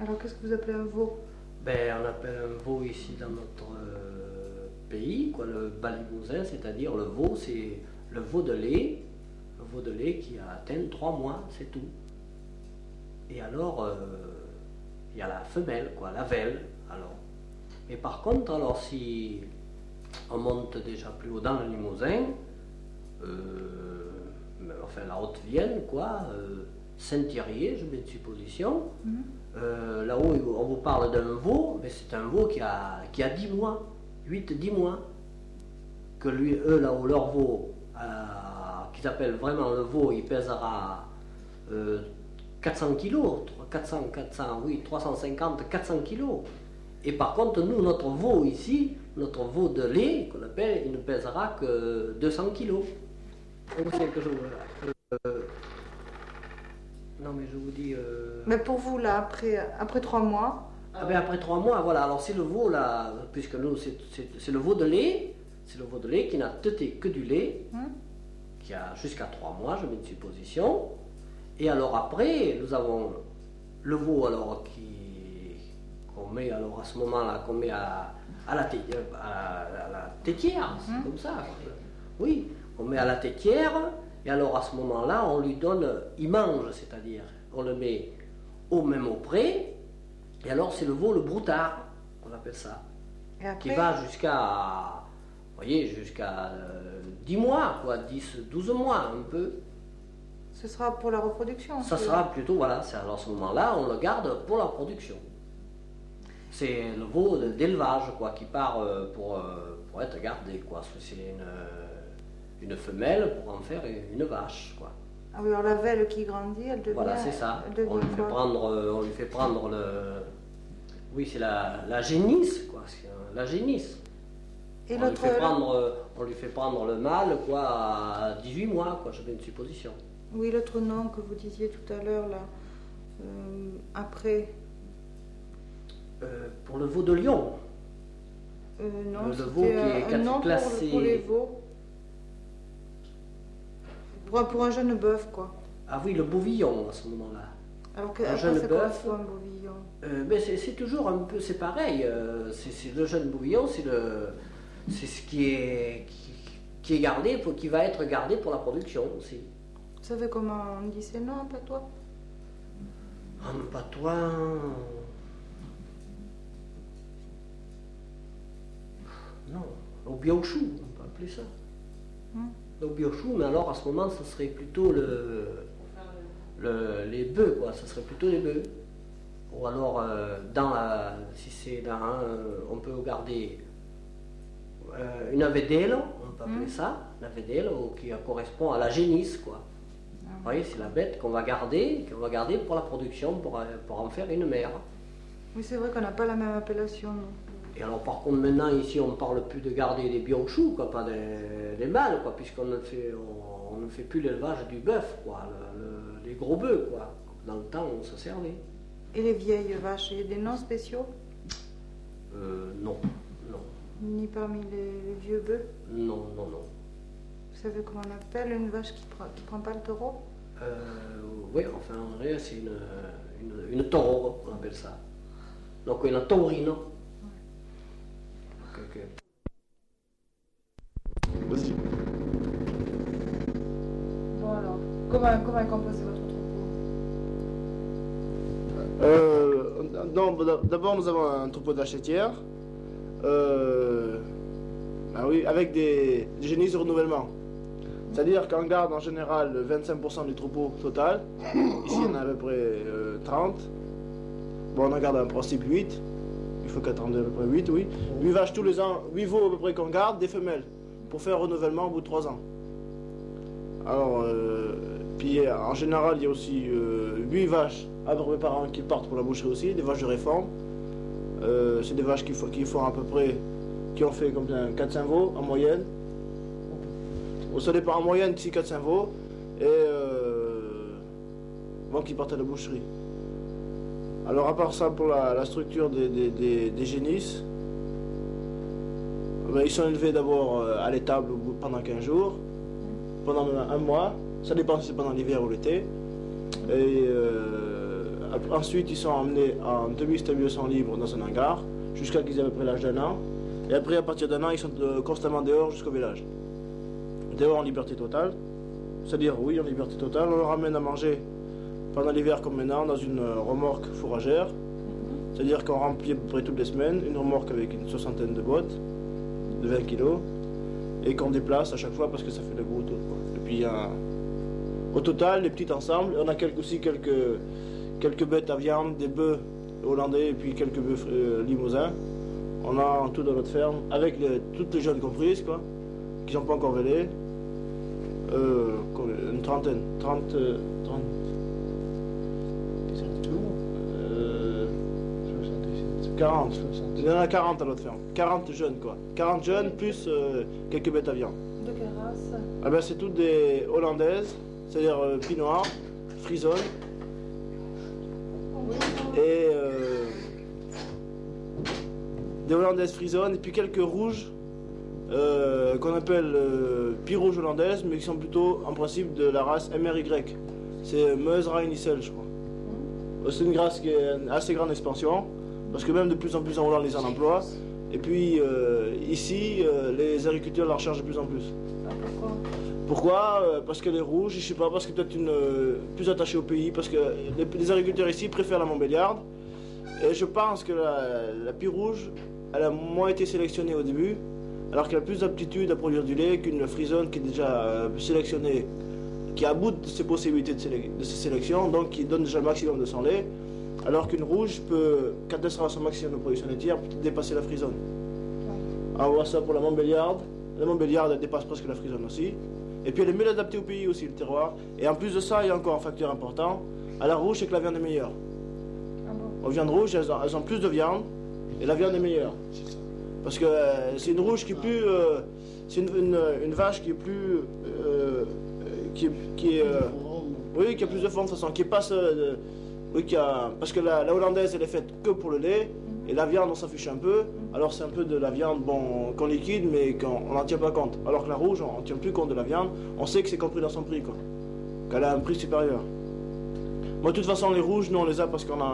Alors qu'est-ce que vous appelez un veau? Ben, on appelle un veau ici dans notre pays, quoi, le bas limousin, c'est-à-dire le veau, c'est le veau de lait, qui a atteint 3 mois, c'est tout. Et alors, il y a la femelle, quoi, la velle, alors. Et par contre, alors si on monte déjà plus haut dans le Limousin, enfin la Haute-Vienne, quoi, Saint-Thierry, je mets de supposition, là-haut on vous parle d'un veau, mais c'est un veau qui a 10 mois, 8-10 mois, que lui, eux là-haut, leur veau, qu'ils appellent vraiment le veau, il pèsera 400 kilos, 350, 400 kilos. Et par contre, nous, notre veau ici, notre veau de lait, qu'on appelle, il ne pèsera que 200 kilos. Non, mais je vous dis... Mais pour vous, là, après 3 mois... Ah ben après 3 mois, voilà. Alors c'est le veau, là, puisque nous, c'est le veau de lait, qui n'a teuté que du lait, qui a jusqu'à 3 mois, je mets une supposition. Et alors après, nous avons le veau, alors, qu'on met, alors, à ce moment-là, qu'on met à la tétière, c'est comme ça. Oui, on met à la tétière, et alors à ce moment-là, on lui donne, il mange, c'est-à-dire, on le met même au pré, et alors c'est le veau, le broutard, qu'on appelle ça, qui va jusqu'à, vous voyez, jusqu'à 10 mois, quoi, 10, 12 mois, un peu. Ce sera pour la reproduction? Ça sera plutôt, voilà, alors à ce moment-là, on le garde pour la production. C'est le veau d'élevage, quoi, qui part pour être gardé, quoi. C'est une femelle pour en faire une vache, quoi. Ah oui, alors la velle qui grandit, elle devient... Voilà, c'est ça. On lui fait prendre le... Oui, c'est la génisse, quoi. La génisse. Et on lui fait prendre le mâle, quoi, à 18 mois, quoi, je fais une supposition. Oui, l'autre nom que vous disiez tout à l'heure, là, après... pour le veau de Lyon. Non, le veau qui est classé... pour les veaux. Pour un jeune bœuf, quoi. Ah oui, le bovillon, à ce moment-là. Alors un jeune bœuf, un bovillon? Mais c'est toujours un peu, c'est pareil. C'est le jeune bovillon, c'est ce qui est gardé, qui va être gardé pour la production aussi. Vous savez comment on dit ces noms en patois? En patois... Non, au biochou, on peut appeler ça. Au biochou, mais alors à ce moment, ce serait plutôt les bœufs, quoi. Ce serait plutôt les bœufs. Ou alors, si c'est on peut garder une avédèle, on peut appeler ça, une avédèle, qui correspond à la génisse, quoi. Vous voyez, c'est la bête qu'on va garder pour la production, pour en faire une mère. Oui, c'est vrai qu'on n'a pas la même appellation, non. Et alors par contre maintenant ici on ne parle plus de garder des biochous, quoi, pas des mâles, quoi, puisqu'on ne fait plus l'élevage du bœuf, quoi, les gros bœufs, quoi. Dans le temps on se servait. Et les vieilles vaches, il y a des noms spéciaux? Non. Ni parmi les vieux bœufs? Non. Vous savez comment on appelle une vache qui prend pas le taureau? Oui, enfin en vrai c'est une taureau, on appelle ça. Donc une taurine. Okay. Vas-y. Bon alors, comment est composé votre troupeau? D'abord nous avons un troupeau de vaches laitières. Oui, avec des génisses de renouvellement. C'est-à-dire qu'on garde en général 25% du troupeau total. Ici on a à peu près 30. Bon, on en garde en principe 8. Il faut qu'attendre à peu près 8, oui. 8 vaches tous les ans, 8 veaux à peu près qu'on garde, des femelles, pour faire un renouvellement au bout de 3 ans. Alors, puis en général, il y a aussi 8 vaches à peu près par an qui partent pour la boucherie aussi, des vaches de réforme. C'est des vaches qui font à peu près, qui ont fait comme 4-5 veaux en moyenne. Bon, ça dépend en moyenne, 4-5 veaux, et bon, qui partent à la boucherie. Alors à part ça, pour la structure des génisses, ils sont élevés d'abord à l'étable pendant 15 jours, pendant un mois, ça dépend si c'est pendant l'hiver ou l'été. Et Ensuite, ils sont emmenés en demi-stabilisation libre dans un hangar, jusqu'à qu'ils aient à peu près l'âge d'un an. Et après, à partir d'un an, ils sont constamment dehors jusqu'au village. Dehors en liberté totale. C'est-à-dire, oui, en liberté totale. On leur ramène à manger pendant l'hiver comme maintenant dans une remorque fourragère. C'est-à-dire qu'on remplit à peu près toutes les semaines une remorque avec une 60aine de bottes de 20 kilos et qu'on déplace à chaque fois parce que ça fait le gros tour. Et puis, au total, les petites ensemble, on a aussi quelques bêtes à viande, des bœufs hollandais et puis quelques bœufs limousins. On a en tout dans notre ferme, avec toutes les jeunes comprises, quoi, qui ne sont pas encore vêlées, une trentaine, 40. Il y en a 40 à notre ferme. 40 jeunes, quoi. 40 jeunes plus quelques bêtes à viande. De quelle race? Ah ben, c'est toutes des hollandaises, c'est-à-dire Pinot Noir, Frisonne. Et des hollandaises frisonnes et puis quelques rouges qu'on appelle pie rouge hollandaises, mais qui sont plutôt en principe de la race MRY. C'est Meuse Rhein-Issel, je crois. C'est une race qui est en assez grande expansion, parce que même de plus en plus en Hollande les en emploient. Et puis ici, les agriculteurs la recherchent de plus en plus. Pourquoi Parce qu'elle est rouge, je sais pas, parce que peut-être plus attachée au pays, parce que les agriculteurs ici préfèrent la Montbéliarde. Et je pense que la pie rouge, elle a moins été sélectionnée au début, alors qu'elle a plus d'aptitude à produire du lait qu'une frisonne qui est déjà sélectionnée, qui a bout de ses possibilités de ses sélections, donc qui donne déjà le maximum de son lait, alors qu'une rouge peut, quand elle sera à son maximum de production laitière, dépasser la frisonne. On voit ça pour la Montbéliarde. La Montbéliarde, elle dépasse presque la frisonne aussi. Et puis elle est mieux adaptée au pays aussi, le terroir. Et en plus de ça, il y a encore un facteur important. À la rouge, c'est que la viande est meilleure. Aux viandes rouges, elles ont plus de viande et la viande est meilleure. Parce que c'est une rouge qui est plus... c'est une vache qui est plus... oui, qui a plus de forme de toute façon. Qui passe... oui, parce que la hollandaise, elle est faite que pour le lait. Et la viande, on s'en fiche un peu. Alors c'est un peu de la viande qu'on liquide, mais qu'on n'en tient pas compte. Alors que la rouge, on ne tient plus compte de la viande. On sait que c'est compris dans son prix, quoi. Qu'elle a un prix supérieur. Moi, de toute façon, les rouges, nous, on les a parce qu'on a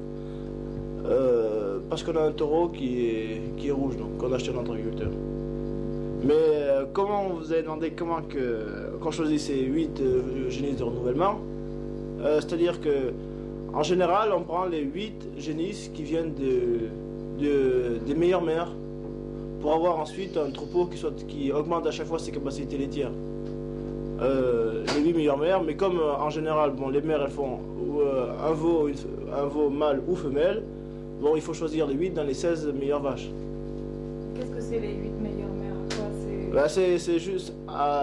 un taureau qui est rouge, donc qu'on a acheté à notre agriculteur. Mais comment vous avez demandé qu'on choisit ces 8 génisses de renouvellement, c'est-à-dire que en général, on prend les 8 génisses qui viennent des meilleures mères pour avoir ensuite un troupeau qui augmente à chaque fois ses capacités laitières. Les 8 meilleures mères, mais comme en général, bon, les mères elles font un veau mâle ou femelle, bon, il faut choisir les 8 dans les 16 meilleures vaches. Qu'est-ce que c'est les 8 meilleures mères? Quoi, c'est juste...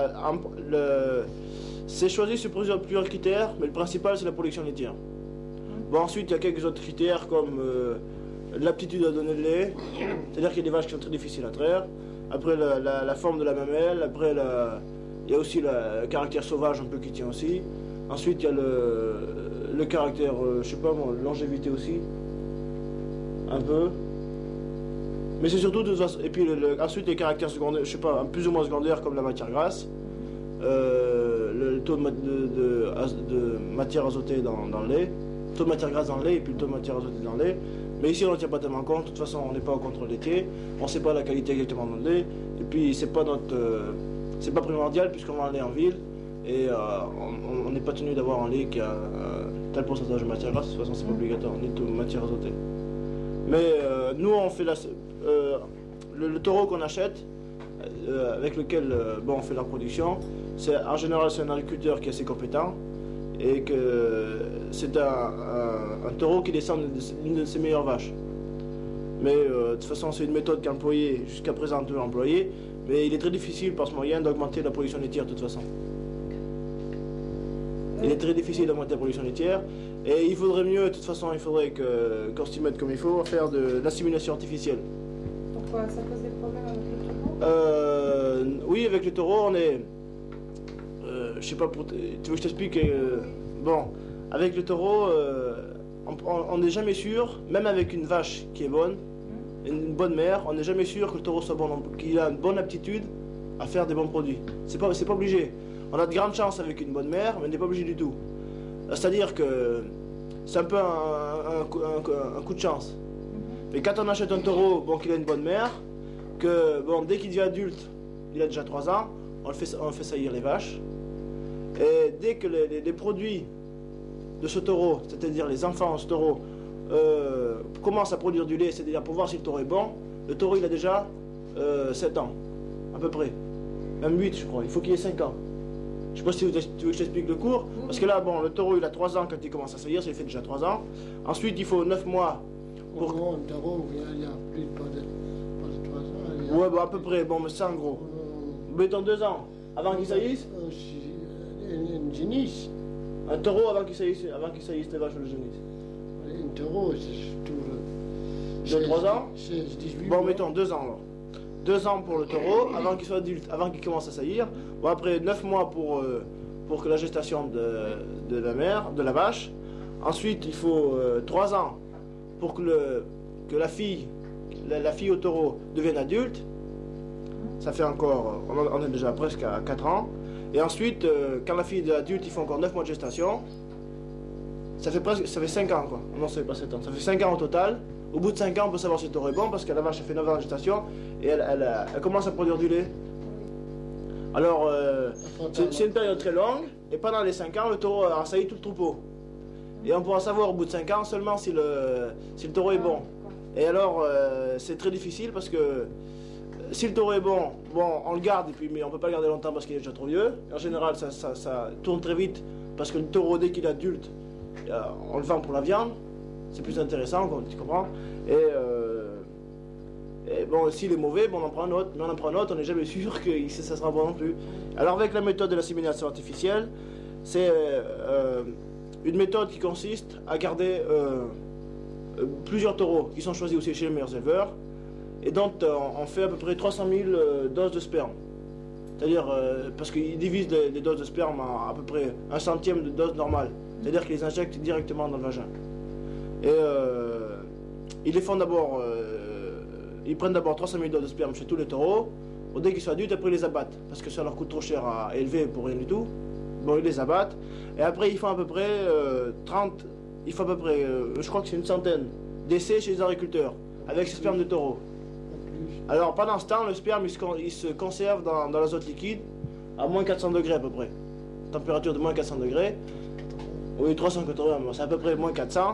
c'est choisi sur plusieurs critères, mais le principal c'est la production laitière. Bon, ensuite, il y a quelques autres critères comme l'aptitude à donner le lait, c'est-à-dire qu'il y a des vaches qui sont très difficiles à traire. Après, la forme de la mamelle. Après, il y a aussi le caractère sauvage un peu qui tient aussi. Ensuite, il y a le caractère, je sais pas moi, longévité aussi, un peu. Mais c'est surtout, et puis ensuite les caractères secondaires, je sais pas, plus ou moins secondaires comme la matière grasse, le taux de matière azotée dans le lait. Taux de matière grasse dans le lait et puis le taux de matière azotée dans le lait. Mais ici on n'en tient pas tellement compte, de toute façon on n'est pas au contrôle laitier, on ne sait pas la qualité exactement dans le lait, et puis c'est pas primordial puisqu'on vend un lait en ville, et on n'est pas tenu d'avoir un lait qui a tel pourcentage de matière grasse, de toute façon c'est pas obligatoire, ni de matière azotée. Mais nous on fait le taureau qu'on achète, avec lequel on fait la production, en général c'est un agriculteur qui est assez compétent, et que c'est un taureau qui descend d'une de ses meilleures vaches. Mais de toute façon, c'est une méthode qu'employée jusqu'à présent toujours employée, mais il est très difficile par ce moyen d'augmenter la production laitière de toute façon. Il est très difficile d'augmenter la production laitière, et il faudrait mieux, de toute façon, il faudrait qu'on s'y mette comme il faut, à faire de l'assimilation artificielle. Pourquoi ça cause des problèmes avec le taureau? Oui, avec le taureau, on est... je sais pas, tu veux que je t'explique bon, avec le taureau, on n'est jamais sûr, même avec une vache qui est bonne, une bonne mère, on n'est jamais sûr que le taureau soit bon, qu'il a une bonne aptitude à faire des bons produits. C'est pas obligé. On a de grandes chances avec une bonne mère, mais on n'est pas obligé du tout. C'est-à-dire que c'est un peu un coup de chance. Mais quand on achète un taureau, bon, qu'il a une bonne mère, que bon, dès qu'il devient adulte, il a déjà 3 ans, on fait saillir les vaches. Et dès que les produits de ce taureau, c'est-à-dire les enfants de ce taureau, commencent à produire du lait, c'est-à-dire pour voir si le taureau est bon, le taureau il a déjà 7 ans, à peu près. Même 8 je crois, il faut qu'il ait 5 ans. Je sais pas si tu veux que je t'explique le cours, parce que là, bon, le taureau il a 3 ans quand il commence à saillir, ça il fait déjà 3 ans. Ensuite il faut 9 mois pour... Un taureau, il y a plus de 3 ans. Ouais, bah, à peu près, bon, mais c'est en gros. Mettons 2 ans, avant qu'il saillisse. Une génisse. Un taureau avant qu'il saillisse les vaches ou le génisse. Un taureau, c'est surtout... 2-3 ans 16-18 Bon, mois. mettons 2 ans alors. 2 ans pour le taureau, avant qu'il soit adulte, avant qu'il commence à saillir. Bon, après 9 mois pour que la gestation de la mère, de la vache. Ensuite, il faut 3 ans pour que la fille au taureau devienne adulte. Ça fait encore, on est déjà presque à 4 ans. Et ensuite, quand la fille est adulte, il faut encore 9 mois de gestation. Ça fait 5 ans quoi. Non, ça fait pas 7 ans. Ça fait 5 ans au total. Au bout de 5 ans, on peut savoir si le taureau est bon parce que la vache a fait 9 ans de gestation et elle commence à produire du lait. Alors, c'est une période très longue et pendant les 5 ans, le taureau a sailli tout le troupeau. Et on pourra savoir au bout de 5 ans seulement si le taureau est bon. Et alors, c'est très difficile parce que si le taureau est bon, on le garde, et puis, mais on ne peut pas le garder longtemps parce qu'il est déjà trop vieux. En général, ça tourne très vite parce que le taureau, dès qu'il est adulte, on le vend pour la viande. C'est plus intéressant, tu comprends. Et bon, s'il est mauvais, bon, on en prend un autre. Mais on en prend un autre, on n'est jamais sûr que ça sera bon non plus. Alors avec la méthode de l'assimilation artificielle, c'est une méthode qui consiste à garder plusieurs taureaux qui sont choisis aussi chez les meilleurs éleveurs. Et donc on fait à peu près 300 000 doses de sperme. C'est-à-dire, parce qu'ils divisent les doses de sperme à peu près 1/100 de dose normale. C'est-à-dire qu'ils les injectent directement dans le vagin. Et ils les font d'abord, ils prennent d'abord 300 000 doses de sperme chez tous les taureaux. Dès qu'ils sont adultes, après ils les abattent. Parce que ça leur coûte trop cher à élever pour rien du tout. Bon, ils les abattent. Et après, ils font à peu près je crois que c'est une centaine d'essais chez les agriculteurs. Avec ces spermes de taureaux. Alors pendant ce temps, le sperme il se conserve dans l'azote liquide à moins 400 degrés à peu près. Température de moins 400 degrés. Oui, 380, c'est à peu près moins 400.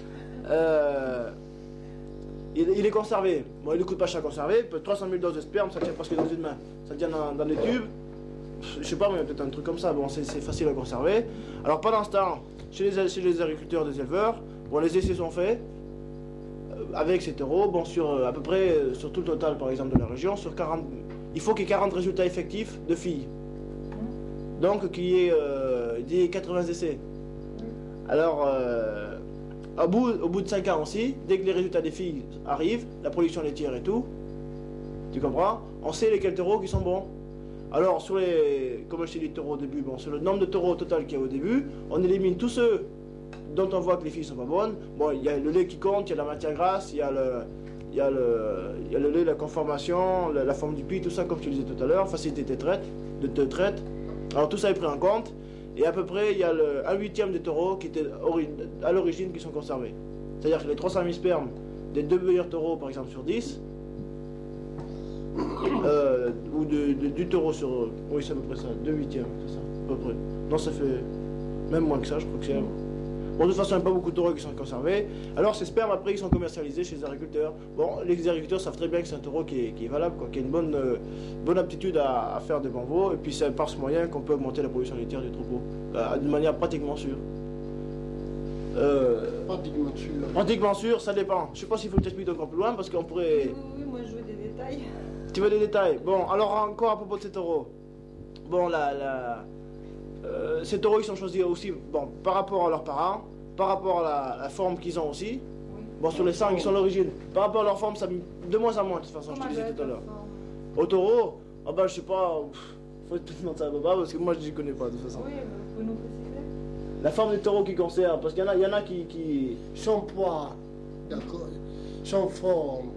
Il est conservé. Bon, il ne coûte pas cher à conserver. 300 000 doses de sperme, ça tient presque dans une main. Ça tient dans des tubes. Je sais pas, mais peut-être un truc comme ça. Bon, c'est facile à conserver. Alors pendant ce temps, chez les agriculteurs, des éleveurs, bon, les essais sont faits. Avec ces taureaux, bon, à peu près, sur tout le total par exemple de la région, sur 40, il faut qu'il y ait 40 résultats effectifs de filles. Donc qu'il y ait 80 essais. Alors, au bout de 5 ans aussi, dès que les résultats des filles arrivent, la production laitière et tout, tu comprends, on sait lesquels taureaux qui sont bons. Alors, comme je t'ai dit taureaux au début, bon, sur le nombre de taureaux au total qu'il y a au début, on élimine tous ceux dont on voit que les filles sont pas bonnes. Bon, il y a le lait qui compte, il y a la matière grasse, il y a le lait, la conformation, la forme du pis, tout ça comme tu disais tout à l'heure, facilité de traite. Alors tout ça est pris en compte, et à peu près il y a un huitième des taureaux qui étaient à l'origine qui sont conservés. C'est-à-dire que les 300 000 spermes des 2 meilleurs taureaux par exemple sur 10, ou du taureau sur... Oui, c'est à peu près ça, 2 huitièmes, c'est ça, à peu près. Non, ça fait même moins que ça, je crois que c'est... Bon, de toute façon, il n'y a pas beaucoup de taureaux qui sont conservés. Alors, ces spermes, après, ils sont commercialisés chez les agriculteurs. Bon, les agriculteurs savent très bien que c'est un taureau qui est valable, quoi, qui a une bonne aptitude à faire des bons veaux. Et puis, c'est par ce moyen qu'on peut augmenter la production laitière du troupeau. De manière pratiquement sûre. Pratiquement sûr. Pratiquement sûr, ça dépend. Je ne sais pas s'il faut que t'expliques encore plus loin, parce qu'on pourrait... Oui, moi je veux des détails. Tu veux des détails? Bon, alors encore à propos de ces taureaux. Bon, ces taureaux, ils sont choisis aussi bon, par rapport à leurs parents, par rapport à la forme qu'ils ont aussi. Oui. Bon, sur les sangs, ils sont l'origine. Par rapport à leur forme, ça de moins en moins, de toute façon, je te disais tout à l'heure. Au taureau, ah bah, je sais pas, faut tout demander à papa, parce que moi, je n'y connais pas, de toute façon. Oui, vous nous précisez. La forme des taureaux qui conservent, parce qu'il y en a qui... Son poids, d'accord, son forme,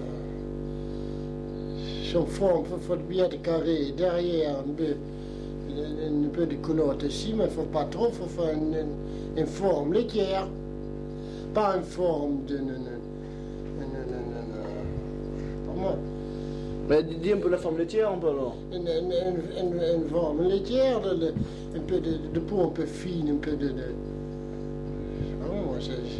son forme, il faut bien être carré, derrière, un peu de culotte aussi, mais il ne faut pas trop, il faut faire une forme laitière. Pas une forme de... Comment? Mais dis un peu la forme laitière, un peu alors. Une forme laitière, un peu de peau un peu fine, un peu de... Oh,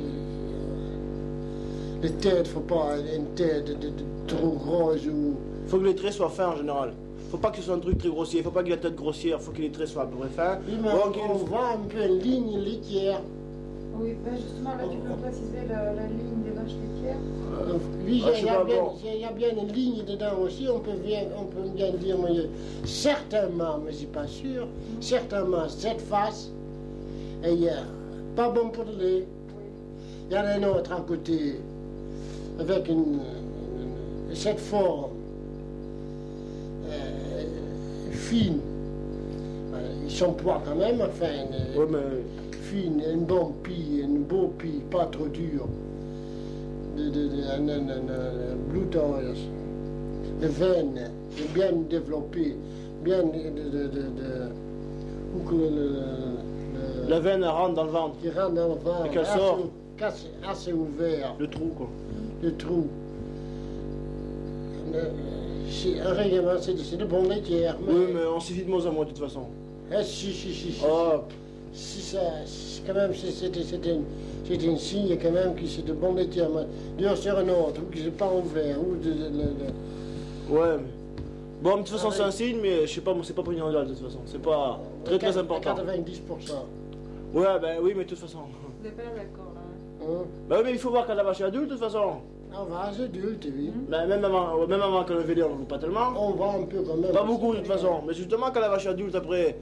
les têtes, faut pas une tête trop grosse ou... Faut que les traits soient fins en général. Faut pas que ce soit un truc très grossier, faut pas qu'il ait la tête grossière, faut que les traits soient à peu près fins. Oui, mais on voit un peu une ligne laitière. Oui, ben justement, là, tu peux préciser la ligne des vaches laitières. Oui, je sais pas, bon. il y a bien une ligne dedans aussi, on peut bien dire, mais certainement, mais je suis pas sûr, certainement cette face est pas bon pour le lait. Il y en a un autre à côté, avec cette forme fine. Ils sont poids quand même, enfin, Ouais, mais... fine, une bonne pie, une beau pie, pas trop dur. Blue Toys, les veines, bien développées, bien ou que La veine elle rentre dans le ventre. qui rentre dans le ventre, Et qu'elle sort. assez ouvert, Le trou quoi. le trou. C'est un règlement, c'est de bon laitière. Oui, mais on suffit de moins en moins de toute façon. Si. Oh, Si ça, quand même, c'est un signe quand même que c'est de bon laitière. D'ailleurs, sur un autre, ou que c'est pas ouvert, ou ouais, mais... Bon, de toute façon c'est un signe, mais je sais pas, c'est pas primordial de toute façon. C'est pas très important. 90%. Ouais, ben oui, mais de toute façon. Vous n'êtes pas d'accord, là. Hein? Bah oui, mais il faut voir quand la vache est adulte de toute façon. On va à adulte, oui. Ben, même avant qu'elle le on ne pas tellement. On va un peu quand même. Pas beaucoup de toute façon. Mais justement, quand la vache est adulte après...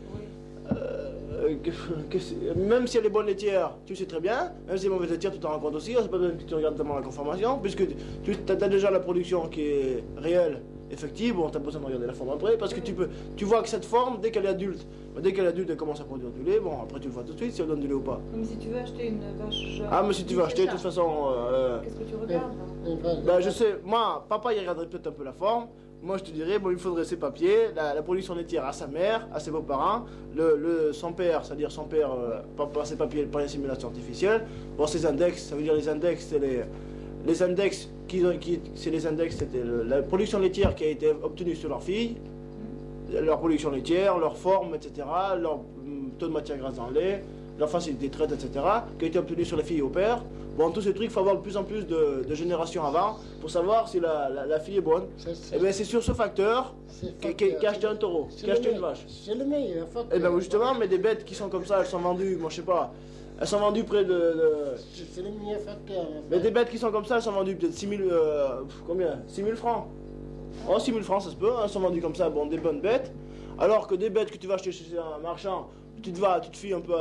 même si elle est bonne laitière, tu sais très bien, même si elle est mauvaise laitière, tu t'en rends compte aussi, c'est pas besoin que tu regardes tellement la conformation, puisque tu as déjà la production qui est réelle, effective, bon, tu as besoin de regarder la forme après, parce que tu vois que cette forme, dès qu'elle est adulte, elle commence à produire du lait, bon, après tu le vois tout de suite si elle donne du lait ou pas. Mais si tu veux acheter une vache jaune... Ah, mais si tu veux acheter, de toute façon... Qu'est-ce que tu regardes, là? Ben, je sais, moi, papa, il regarderait peut-être un peu la forme. Moi, je te dirais, bon, il faudrait ses papiers, la production laitière à sa mère, à ses beaux-parents, son père, c'est-à-dire son père, pas ses papiers, pas les simulations artificielles. Bon, ses index, ça veut dire les index, c'est les index c'est les index, c'était la production laitière qui a été obtenue sur leur fille, leur production laitière, leur forme, etc., leur taux de matière grasse dans le lait, leur facilité de traite, etc., qui a été obtenue sur la fille et au père. Bon, tous ces trucs, il faut avoir de plus en plus de générations avant pour savoir si la fille est bonne. Et bien, c'est sur ce facteur qu'a acheté un taureau, qu'a acheté une vache. C'est le meilleur facteur. Et bien, justement, mais des bêtes qui sont comme ça, elles sont vendues, moi je sais pas, elles sont vendues près de... C'est le meilleur facteur. Mais des bêtes qui sont comme ça, elles sont vendues peut-être 6 000... combien 6 000 francs. Oh, 6 000 francs, ça se peut, elles sont vendues comme ça, bon, des bonnes bêtes. Alors que des bêtes que tu vas acheter chez un marchand, tu te fies un peu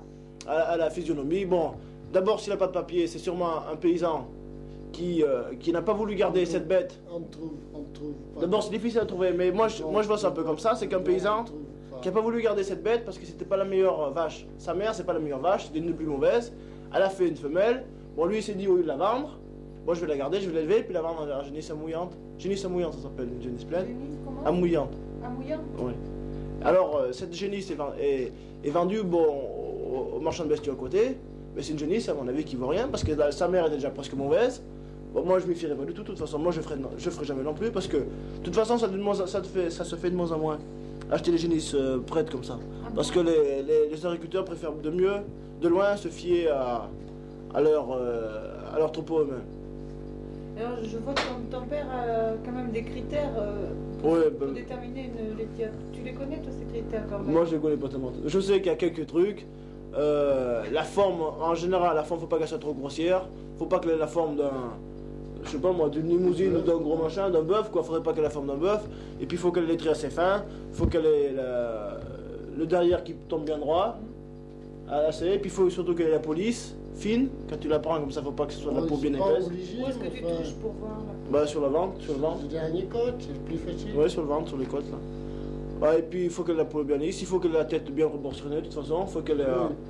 à la physionomie. Bon, d'abord, s'il n'a pas de papier, c'est sûrement un paysan qui n'a pas voulu garder cette bête. On trouve pas. D'abord, c'est difficile à trouver, mais moi je vois ça un peu comme ça, c'est qu'un paysan qui n'a pas voulu garder cette bête parce que c'était pas la meilleure vache. Sa mère, c'est pas la meilleure vache, c'était une des plus mauvaises. Elle a fait une femelle. Bon, lui, il s'est dit, au lieu de la vendre, moi je vais la garder, je vais l'élever, puis la vendre à la génisse amouillante. Génisse amouillante, ça s'appelle, une génisse pleine. Génisse, comment? Amouillante. Amouillante? Oui. Alors, cette génisse est vendue bon, au marchand de bestiaux à côté, mais c'est une génisse, à mon avis, qui vaut rien, parce que sa mère était déjà presque mauvaise. Bon, moi, je m'y fierais pas du tout, de toute façon, moi, je ferai jamais non plus, parce que, de toute façon, ça se fait de moins en moins, acheter des génisses prêtes comme ça. Parce que les agriculteurs préfèrent de loin, se fier à leur troupeau eux-mêmes. Alors, je vois que ton père a quand même des critères pour déterminer une laitière. Tu les connais, toi, ces critères, quand même? Moi, je les connais pas tellement. Je sais qu'il y a quelques trucs. La forme, en général, la forme, faut pas qu'elle soit trop grossière. Faut pas qu'elle ait la forme je sais pas moi, d'une limousine ou d'un gros machin, d'un bœuf, quoi. Faudrait pas qu'elle ait la forme d'un bœuf. Et puis, il faut qu'elle ait les traits assez fins. Faut qu'elle ait le derrière qui tombe bien droit. Et puis, il faut surtout qu'elle ait la police fine. Quand tu la prends comme ça, faut pas que ce soit de la peau bien épaisse. Où est-ce que tu touches pour voir là? Bah, sur le ventre. Le dernier côte, c'est le plus facile. Ouais, sur le ventre, sur les côtes, là. Ouais, et puis, il faut qu'elle ait la peau bien lisse. Il faut qu'elle ait la tête bien proportionnée, de toute façon. Il faut qu'elle ait...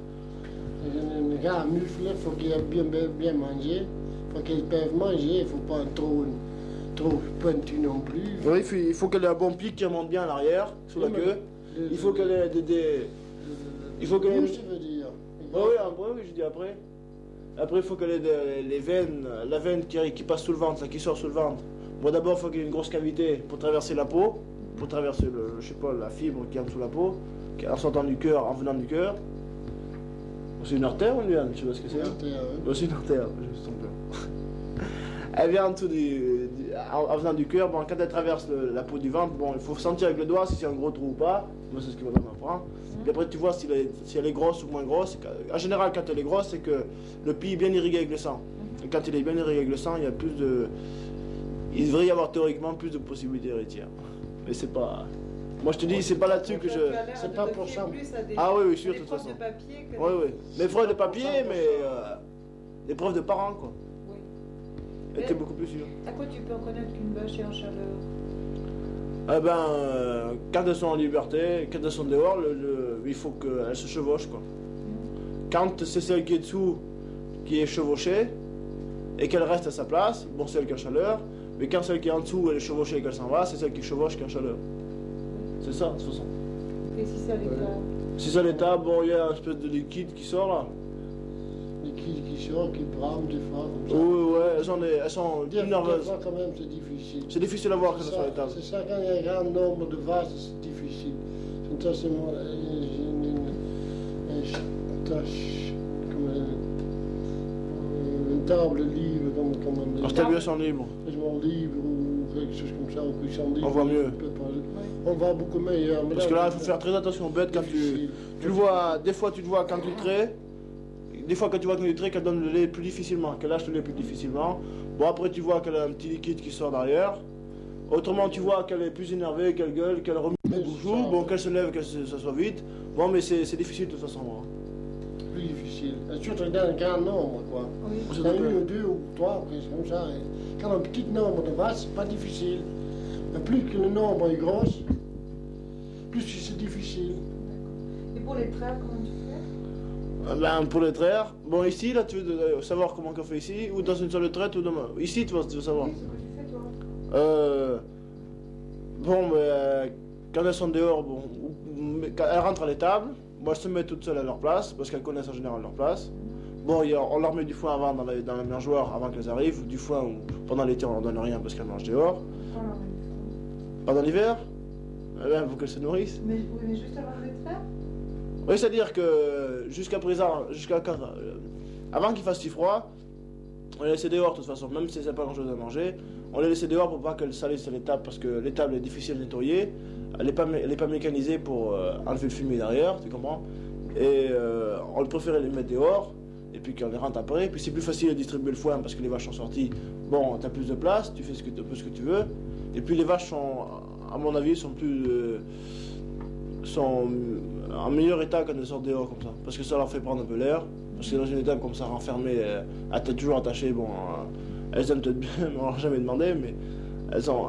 Les gars, mufle, il faut qu'ils aient bien mangé. Il faut qu'ils peuvent manger. Il ne faut pas trop pointu non plus. Oui, il faut qu'elle ait un bon pic qui remonte bien à l'arrière, sous la queue. Il faut qu'elle ait il faut qu'elle ait... Bouche, tu veux dire. Oui, je dis après. Après, il faut qu'elle ait les veines, la veine qui passe sous le ventre, là, qui sort sous le ventre. Bon, d'abord, il faut qu'il y ait une grosse cavité pour traverser la peau, pour traverser je sais pas, la fibre qui est en dessous de la peau, en sortant du cœur, en venant du cœur. C'est une artère ou une veine? Je sais pas ce que c'est. Une artère, oui. C'est une artère, je me suis trompé. Elle vient en dessous en venant du cœur. Bon, quand elle traverse la peau du ventre, bon, il faut sentir avec le doigt si c'est un gros trou ou pas. Moi, c'est ce que ma maman m'apprend. Et après, tu vois si elle est grosse ou moins grosse. En général, quand elle est grosse, c'est que le pli est bien irrigué avec le sang. Et quand il est bien irrigué avec le sang, il y a plus de... Il devrait y avoir théoriquement plus de possibilités héritières. Mais c'est pas... Moi, je te dis, c'est pas là-dessus que je... C'est pas pour ça. Ah oui, sûr, de toute façon. Oui. Mais preuves de papier, mais... des preuves de parents, quoi. Oui. T'es beaucoup plus sûr. À quoi tu peux reconnaître qu'une vache est en chaleur? Eh ben, quand elles sont en liberté, quand elles sont dehors, il faut qu'elles se chevauchent, quoi. Quand c'est celle qui est dessous qui est chevauchée et qu'elle reste à sa place, bon, c'est elle qui a chaleur. Mais quand celle qui est en dessous, elle est chevauchée et qu'elle s'en va, c'est celle qui chevauche qui a chaleur. C'est ça, de toute façon. Et si c'est à l'état? Si c'est à l'état, bon, il y a une espèce de liquide qui sort là. Liquide qui sort, qui brame des fois, comme ça. Oui, elles sont Dire plus nerveuses. des fois, quand même, c'est difficile. C'est difficile à voir quand elles sont à l'état. C'est ça, quand il y a un grand nombre de vaches, c'est difficile. Ça, c'est une table libre, comme on dit. Alors, tes lieux sont libres. Libre ou quelque chose comme ça, ou qu'ils sont libres. On voit mieux. On voit beaucoup meilleur. Parce que là, il faut faire très attention aux bêtes quand tu le vois. Des fois, tu le vois quand tu traites. Des fois, quand tu vois qu'elle traite, qu'elle donne le lait plus difficilement, qu'elle lâche le lait plus difficilement. Bon, après, tu vois qu'elle a un petit liquide qui sort derrière. Autrement, tu vois qu'elle est plus énervée, qu'elle gueule, qu'elle remue les bouchons, bon, qu'elle se lève, que ça soit vite. Bon, mais c'est difficile de toute façon. Plus difficile. Surtout dans un grand nombre, quoi. Oui. Il y a une ou deux ou trois, c'est comme ça. Quand un petit nombre de vaches, c'est pas difficile. Mais plus que le nombre est gros, plus c'est difficile. Et pour les traits, comment tu fais? Ben, pour les traire, bon, ici, là, tu veux savoir comment on fait ici, ou dans une salle de traite, ou demain. Ici, tu veux savoir. Oui, c'est ce que tu fais, toi. Bon, mais quand elles sont dehors, bon, quand elles rentrent à l'étable, bon, elles se mettent toutes seules à leur place, parce qu'elles connaissent en général leur place. Bon, on leur met du foin avant dans la mangeoire avant qu'elles arrivent, du foin ou pendant l'été on leur donne rien parce qu'elles mangent dehors. Pendant l'hiver, eh ben, faut qu'elles se nourrissent. Mais juste avant de les traire? Oui, c'est-à-dire que jusqu'à présent, avant qu'il fasse si froid, on les laissait dehors de toute façon, même si elles n'avaient pas grand-chose à manger. On les laissait dehors pour pas qu'elles salissent l'étable, parce que l'étable est difficile à nettoyer. Elle n'est pas mécanisée pour enlever le fumier derrière, tu comprends? Et on préférait les mettre dehors, et puis qu'on les rentre après. Et puis c'est plus facile à distribuer le foin parce que les vaches sont sorties. Bon, tu as plus de place, tu fais un peu ce que tu veux. Et puis les vaches sont, à mon avis, sont en meilleur état quand elles sortent dehors comme ça. Parce que ça leur fait prendre un peu l'air. Parce que dans une étable comme ça, renfermée, à tête toujours attachée, bon, elles aiment peut-être bien, on leur a jamais demandé, mais elles sont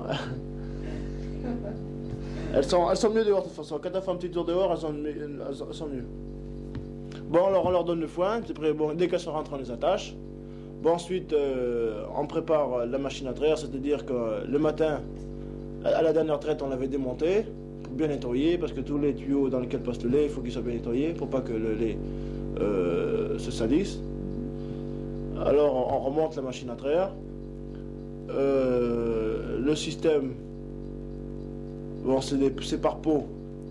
mieux dehors de toute façon. Quand elles font un petit tour dehors, elles sont mieux. Bon, alors on leur donne le foin, bon, dès qu'elles sont rentrées, on les attache. Bon, ensuite, on prépare la machine à traire, c'est-à-dire que le matin, à la dernière traite, on l'avait démonté pour bien nettoyer, parce que tous les tuyaux dans lesquels passe le lait, il faut qu'ils soient bien nettoyés pour pas que le lait se salisse. Alors, on remonte la machine à traire. Le système, bon, c'est par pot.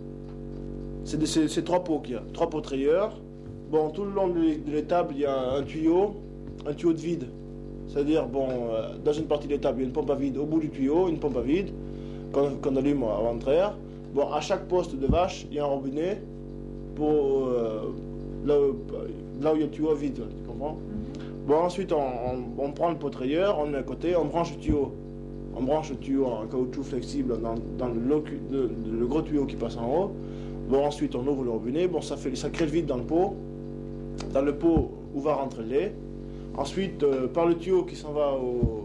C'est 3 pots qu'il y a, 3 pots trayeurs. Bon, tout le long de l'étable, il y a un tuyau de vide. C'est-à-dire, bon, dans une partie de l'étable, il y a une pompe à vide au bout du tuyau, une pompe à vide qu'on allume avant de traire. Bon, à chaque poste de vache, il y a un robinet pour là où il y a le tuyau vide, tu comprends? Bon, ensuite, on prend le pot trayeur, on le met à côté, on branche le tuyau. On branche le tuyau en caoutchouc flexible dans le gros tuyau qui passe en haut. Bon, ensuite, on ouvre le robinet. Bon, ça crée le vide dans le pot où va rentrer le lait. Ensuite, par le tuyau qui s'en va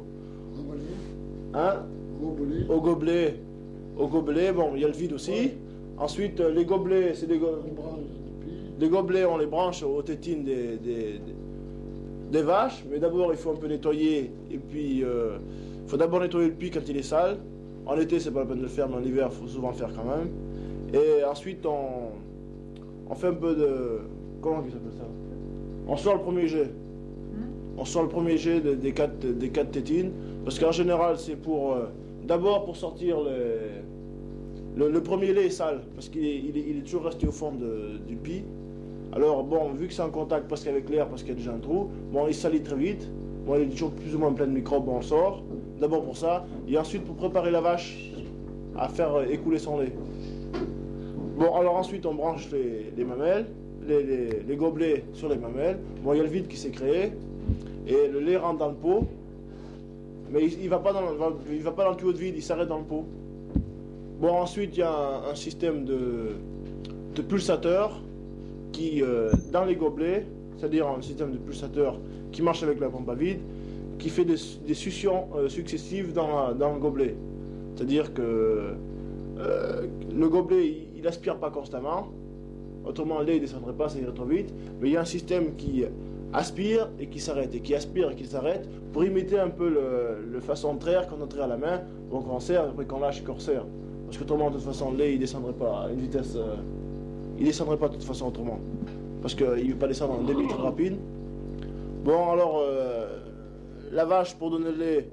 au gobelet. Au gobelet, bon, il y a le vide aussi. Ouais. Ensuite, les gobelets, c'est des gobelets, on les branche aux tétines des vaches. Mais d'abord, il faut un peu nettoyer. Et puis, il faut d'abord nettoyer le puits quand il est sale. En été, c'est pas la peine de le faire, mais en hiver, il faut souvent le faire quand même. Et ensuite, on fait un peu de... Comment il s'appelle ça? On sort le premier jet. On sort le premier jet des quatre tétines. Parce qu'en général, c'est pour... D'abord pour sortir le premier lait est sale. Parce qu'il est toujours resté au fond du pis. Alors bon, vu que c'est en contact presque avec l'air, parce qu'il y a déjà un trou, bon, il salit très vite. Bon, il est toujours plus ou moins plein de microbes, bon, on le sort. D'abord pour ça. Et ensuite pour préparer la vache à faire écouler son lait. Bon, alors ensuite on branche les mamelles, les gobelets sur les mamelles. Bon, il y a le vide qui s'est créé. Et le lait rentre dans le pot. Mais il ne va pas dans le tuyau de vide, il s'arrête dans le pot. Bon, ensuite il y a un système de pulsateurs qui, dans les gobelets, c'est-à-dire un système de pulsateurs qui marche avec la pompe à vide, qui fait des suctions successives dans le gobelet. C'est-à-dire que le gobelet, il aspire pas constamment, autrement le lait ne descendrait pas, ça irait trop vite, mais il y a un système qui aspire et qui s'arrête, et qui aspire et qui s'arrête, pour imiter un peu le façon de traire qu'on a traire à la main, donc on serre, après qu'on lâche et qu'on resserre. Parce que autrement, de toute façon, le lait, il descendrait pas à une vitesse... il descendrait pas de toute façon autrement. Parce qu'il ne veut pas descendre en un débit très rapide. Bon, alors, la vache, pour donner le lait,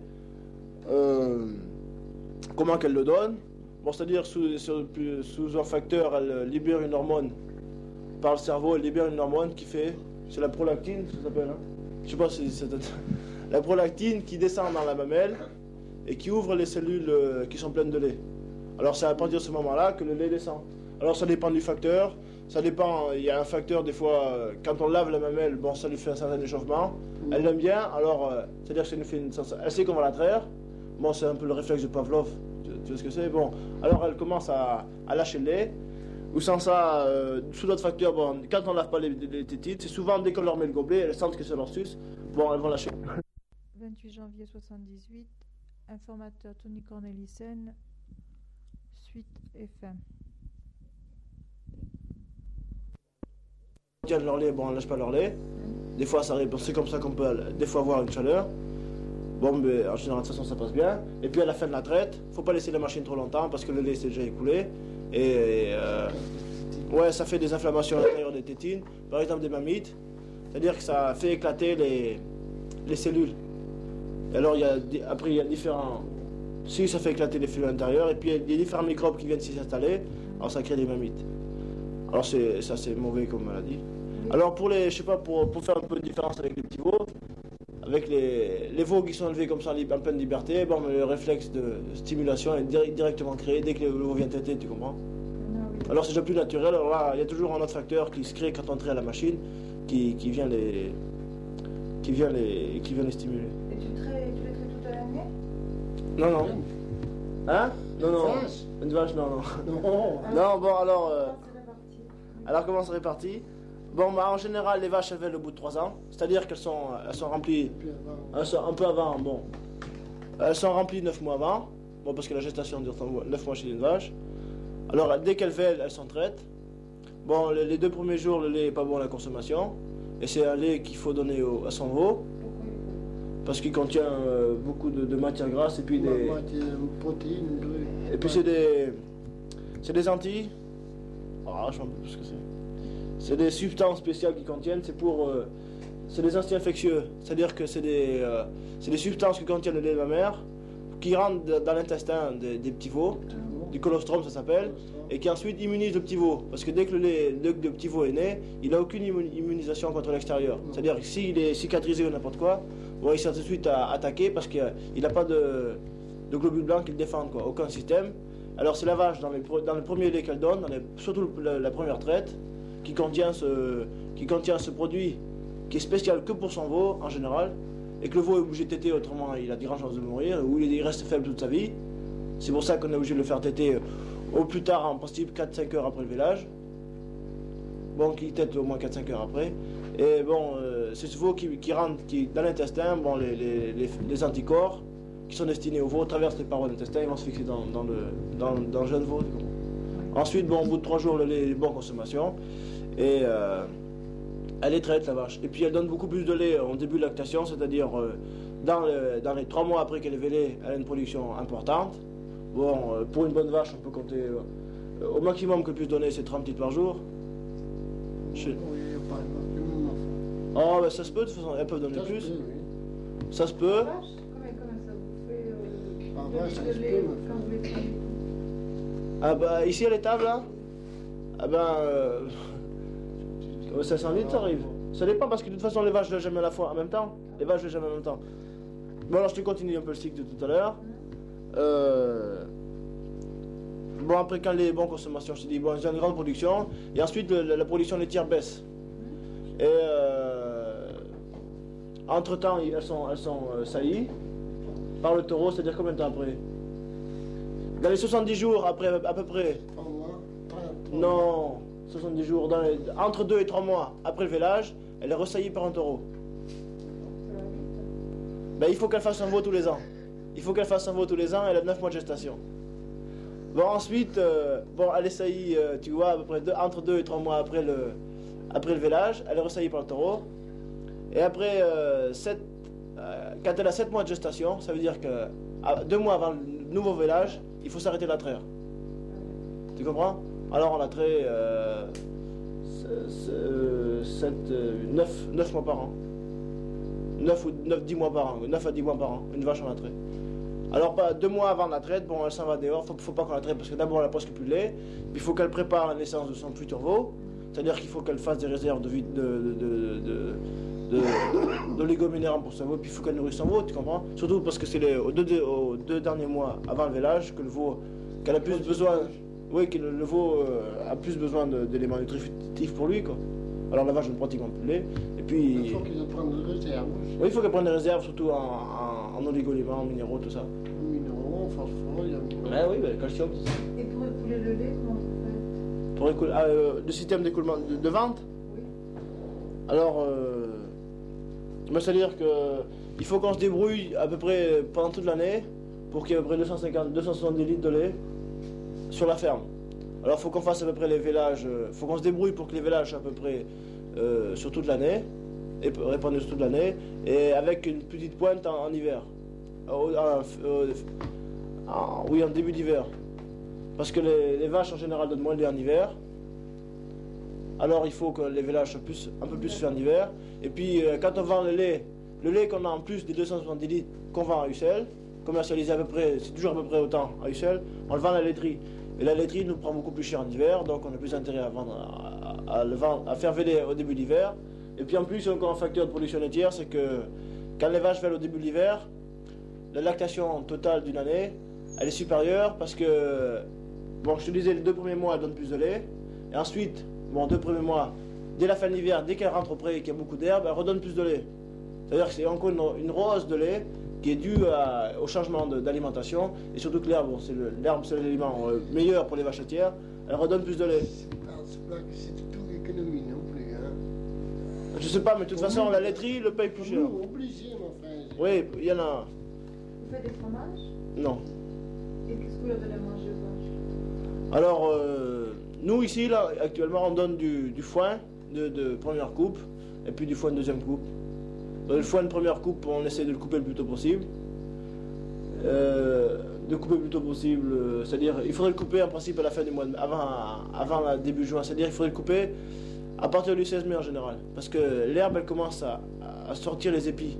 comment qu'elle le donne? Bon, c'est-à-dire, sous un facteur, elle libère une hormone. Par le cerveau, elle libère une hormone qui fait... C'est la prolactine, ça s'appelle, hein? Je sais pas si c'est... La prolactine qui descend dans la mamelle et qui ouvre les cellules qui sont pleines de lait. Alors, c'est à partir de ce moment-là que le lait descend. Alors, ça dépend du facteur. Ça dépend, il y a un facteur, des fois, quand on lave la mamelle, bon, ça lui fait un certain échauffement. Elle l'aime bien, alors, c'est-à-dire que ça nous fait une sensation. Elle sait qu'on va la traire. Bon, c'est un peu le réflexe de Pavlov. Tu vois ce que c'est? Bon, alors elle commence à lâcher le lait. Ou sans ça, sous d'autres facteurs, bon, quand on lave pas les tétines, c'est souvent dès qu'on leur met le gobelet, elles sentent que c'est leur suce. Bon, elles vont lâcher. 28 janvier 78, informateur Tony Cornelissen, suite et fin. Ils tiennent leur lait, bon, on ne lâche pas leur lait. Des fois, ça arrive, c'est comme ça qu'on peut des fois avoir une chaleur. Bon, mais en général, de toute façon, ça passe bien. Et puis à la fin de la traite, il ne faut pas laisser la machine trop longtemps parce que le lait s'est déjà écoulé. Et ouais, ça fait des inflammations à l'intérieur des tétines, par exemple des mammites. C'est-à-dire que ça fait éclater les cellules. Et alors, après, il y a différents... Si, ça fait éclater les cellules à l'intérieur, et puis il y a des différents microbes qui viennent s'y installer, alors ça crée des mammites. Alors, ça, c'est mauvais comme maladie. Alors, pour les, je sais pas, pour faire un peu de différence avec les petits veaux, avec les veaux qui sont élevés comme ça en pleine liberté, bon, le réflexe de stimulation est directement créé dès que le veau vient téter, tu comprends? Alors c'est déjà plus naturel. Alors là, il y a toujours un autre facteur qui se crée quand on traite à la machine, qui vient les stimuler. Et tu les traites toute l'année? Non. Hein? Non. Une vache, non. Non, bon, alors comment c'est réparti? Bon, bah, en général, les vaches, elles veulent au bout de 3 ans. C'est-à-dire qu'elles sont remplies un peu avant, bon. Elles sont remplies 9 mois avant. Bon, parce que la gestation dure 9 mois chez une vache. Alors, dès qu'elles veulent, elles sont traites. Bon, les 2 premiers jours, le lait n'est pas bon à la consommation. Et c'est un lait qu'il faut donner à son veau. Parce qu'il contient beaucoup de matières grasses et puis des... protéines, et puis c'est des Antilles. Ah, je sais pas ce que c'est. C'est des substances spéciales qu'ils contiennent, c'est des anti-infectieux. C'est-à-dire que c'est des substances qui contiennent le lait de la mère, qui rentrent dans l'intestin des petits veaux, du colostrum ça s'appelle, et qui ensuite immunisent le petit veau. Parce que dès que le petit veau est né, il n'a aucune immunisation contre l'extérieur. C'est-à-dire que s'il est cicatrisé ou n'importe quoi, bon, il sera tout de suite attaqué parce qu'il n'a pas de globules blancs qui le défendent, quoi, aucun système. Alors c'est la vache, dans le premier lait qu'elle donne, surtout la première traite, qui contient ce produit qui est spécial que pour son veau en général, et que le veau est obligé de téter, autrement il a des grandes chances de mourir, ou il reste faible toute sa vie. C'est pour ça qu'on est obligé de le faire téter au plus tard, en principe 4-5 heures après le vélage. Bon, qui tète au moins 4-5 heures après. Et bon, c'est ce veau qui rentre dans l'intestin, bon, les anticorps qui sont destinés au veau traversent les parois de l'intestin, ils vont se fixer dans le jeune veau. Ensuite, bon, au bout de 3 jours, le lait est bonne consommation. Et elle est traite, la vache. Et puis elle donne beaucoup plus de lait en début de lactation, c'est-à-dire dans les 3 mois après qu'elle est vélée, elle a une production importante. Bon, pour une bonne vache, on peut compter Au maximum que puisse donner, c'est 30 litres par jour. Oui, pas le maximum. Oh, ben ça se peut, de toute façon, elles peuvent donner Ça plus. se peut, oui. Ça se peut. Comment ça vous fait Ah, ouais, ça de se lait peut, quand vous les prenez? Ah bah ici à l'étable là, ah ben 500 litres ça arrive. Ça dépend parce que de toute façon les vaches ne lèvent jamais à la fois en même temps. Les vaches ne lèvent jamais en même temps. Bon alors je te continue un peu le cycle de tout à l'heure. Bon après quand les bons consommations, je te dis bon j'ai une grande production et ensuite la production laitière baisse. Et entre temps elles sont saillies par le taureau, c'est-à-dire combien de temps après? Dans les 70 jours après à peu près. 3 mois, 30. Non, 70 jours, entre 2 et 3 mois après le vélage, elle est ressaillie par un taureau. Ça va vite. Ben, il faut qu'elle fasse un veau tous les ans. Il faut qu'elle fasse un veau tous les ans, elle a 9 mois de gestation. Bon, ensuite, elle est saillie, tu vois, à peu près entre 2 et 3 mois après le vélage, elle est ressaillie par le taureau. Et après, quand elle a 7 mois de gestation, ça veut dire que 2 mois avant le nouveau vélage, il faut s'arrêter de la traire. Tu comprends? Alors on la traite 9 mois par an. 10 mois par an. 9 à 10 mois par an. Une vache on la traite. Alors 2 mois avant la traite, bon elle s'en va dehors, faut pas qu'on la traite parce que d'abord elle a presque plus de lait. Puis il faut qu'elle prépare la naissance de son futur veau. C'est-à-dire qu'il faut qu'elle fasse des réserves de léguminérants pour son veau, puis il faut qu'elle nourrisse son veau, tu comprends? Surtout parce que c'est aux 2 derniers mois avant le vélage que le veau, qu'elle a plus besoin, oui, que le veau a plus besoin d'éléments nutritifs pour lui, quoi. Alors la vache ne pratiquement plus de lait, et puis... Il faut qu'ils prennent des réserves aussi. Oui, il faut qu'elle prenne des réserves, surtout en oligo-éléments, en minéraux, tout ça. Minéraux, phosphore, il y a minéraux. Ouais, oui, le calcium, c'est ça. Et pour écouler le lait, comment vous faites? Pour écouler, le système d'écoulement de vente. Oui. Alors, c'est-à-dire qu'il faut qu'on se débrouille à peu près pendant toute l'année pour qu'il y ait à peu près 270 litres de lait sur la ferme. Alors il faut qu'on fasse à peu près les vélages, il faut qu'on se débrouille pour que les vélages à peu près sur toute l'année, et répandus sur toute l'année, et avec une petite pointe en hiver. Oui, en début d'hiver. Parce que les vaches en général donnent moins de lait en hiver. Alors il faut que les vélages soient un peu plus faits en hiver. Et puis quand on vend le lait qu'on a en plus des 270 litres qu'on vend à Ussel, commercialisé à peu près, c'est toujours à peu près autant à Ussel, on le vend à la laiterie. Et la laiterie nous prend beaucoup plus cher en hiver, donc on a plus intérêt à faire véler au début d'hiver. Et puis en plus, il y a encore un facteur de production laitière, c'est que quand les vaches vèlent au début de l'hiver, la lactation totale d'une année, elle est supérieure parce que, bon, je te disais, les 2 premiers mois, elles donnent plus de lait. Et ensuite, 2 premiers mois, dès la fin de l'hiver, dès qu'elle rentre au pré et qu'il y a beaucoup d'herbe, elle redonne plus de lait. C'est-à-dire que c'est encore une rose de lait qui est due au changement d'alimentation. Et surtout que l'herbe, l'herbe c'est l'aliment meilleur pour les vaches laitières, elle redonne plus de lait. C'est pas que c'est tout économie non plus. Hein. Je sais pas, mais de toute façon, la laiterie le paye plus cher. Nous, obligé, mon frère. Oui, il y en a. Vous faites des fromages? Non. Et qu'est-ce que vous leur donnez à manger aux vaches? Alors, nous ici, là, actuellement, on donne du foin de première coupe et puis du foin de deuxième coupe. Le foin de première coupe, on essaie de le couper le plus tôt possible. C'est-à-dire, il faudrait le couper en principe à la fin du mois, avant le début juin. C'est-à-dire, il faudrait le couper à partir du 16 mai en général. Parce que l'herbe, elle commence à sortir les épis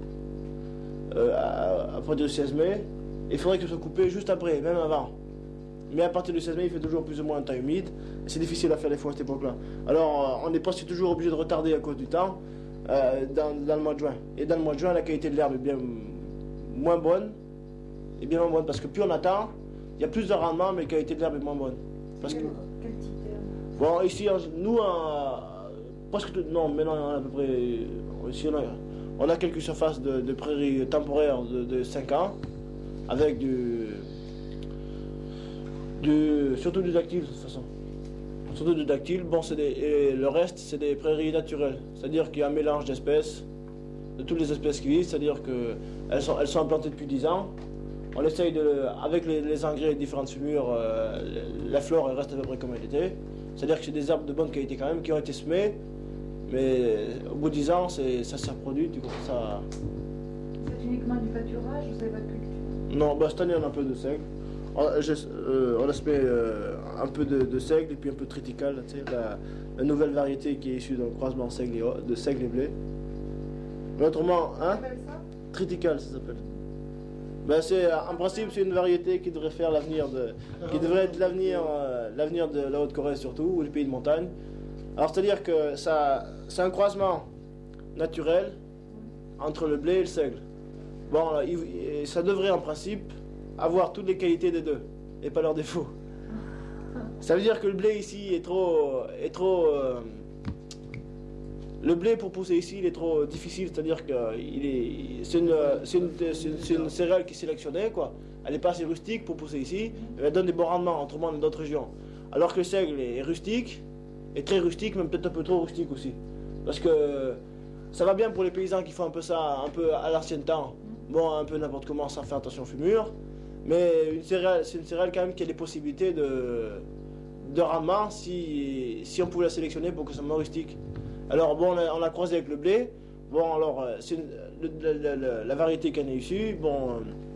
à partir du 16 mai. Il faudrait que ce soit coupé juste après, même avant. Mais à partir du 16 mai, il fait toujours plus ou moins un temps humide. C'est difficile à faire les foins à cette époque-là. Alors, on est presque toujours obligé de retarder à cause du temps dans le mois de juin. Et dans le mois de juin, la qualité de l'herbe est bien moins bonne. Parce que plus on attend, il y a plus de rendement, mais la qualité de l'herbe est moins bonne. Parce que, quel type d'herbe? bon, ici, nous, presque tout, non, maintenant, on a à peu près. Ici, on a quelques surfaces de prairies temporaires de 5 ans, avec surtout du dactyle de toute façon. Surtout du dactyle. Bon, et le reste, c'est des prairies naturelles. C'est-à-dire qu'il y a un mélange d'espèces, de toutes les espèces qui vivent. C'est-à-dire qu'elles sont implantées depuis 10 ans. On essaye avec les engrais et les différentes fumures, la flore elle reste à peu près comme elle était. C'est-à-dire que c'est des herbes de bonne qualité quand même qui ont été semées. Mais au bout de 10 ans, ça se reproduit. Du coup, ça... Vous faites uniquement du pâturage, vous avez pas de culture? Non, cette année on a un peu de seigle. On a semé un peu de seigle et puis un peu de triticale, tu sais, la nouvelle variété qui est issue d'un croisement de seigle et blé. Mais autrement, hein, triticale ça s'appelle. Ben en principe c'est une variété qui devrait faire qui devrait être l'avenir de la Haute-Corée surtout, ou les pays de montagne. Alors c'est-à-dire que c'est un croisement naturel entre le blé et le seigle. Bon, ça devrait en principe avoir toutes les qualités des deux et pas leurs défauts. Ça veut dire que le blé ici est trop le blé pour pousser ici il est trop difficile, c'est-à-dire que c'est une céréale qui est sélectionnée quoi. Elle n'est pas assez rustique pour pousser ici, elle donne des bons rendements autrement dans d'autres régions. Alors que le seigle est rustique, est très rustique, même peut-être un peu trop rustique aussi. Parce que ça va bien pour les paysans qui font un peu ça, un peu à l'ancien temps, bon un peu n'importe comment sans faire attention aux fumures, mais c'est une céréale quand même qui a des possibilités de rendement si on pouvait la sélectionner pour que ça soit moins rustique. Alors bon, on l'a croisé avec le blé. Bon alors, la variété qu'elle est issue, bon,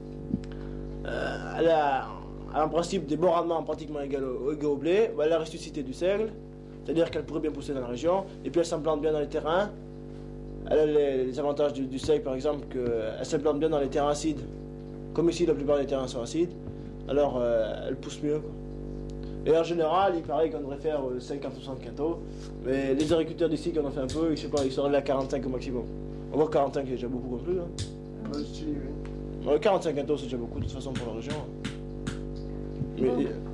elle a en principe des bons rendements pratiquement égaux au blé. Elle a ressuscité du seigle, c'est-à-dire qu'elle pourrait bien pousser dans la région. Et puis elle s'implante bien dans les terrains. Elle a les avantages du seigle par exemple, qu'elle s'implante bien dans les terrains acides. Comme ici, la plupart des terrains sont acides. Alors elle pousse mieux, quoi. Et en général, il paraît qu'on devrait faire 50 ou 60 quintaux. Mais les agriculteurs d'ici, qui en ont fait un peu, je sais pas, ils sont arrivés à 45 au maximum. On voit que 45 c'est déjà beaucoup non plus. Hein. Aussi, oui. 45 quintaux c'est déjà beaucoup de toute façon pour la région. Mais,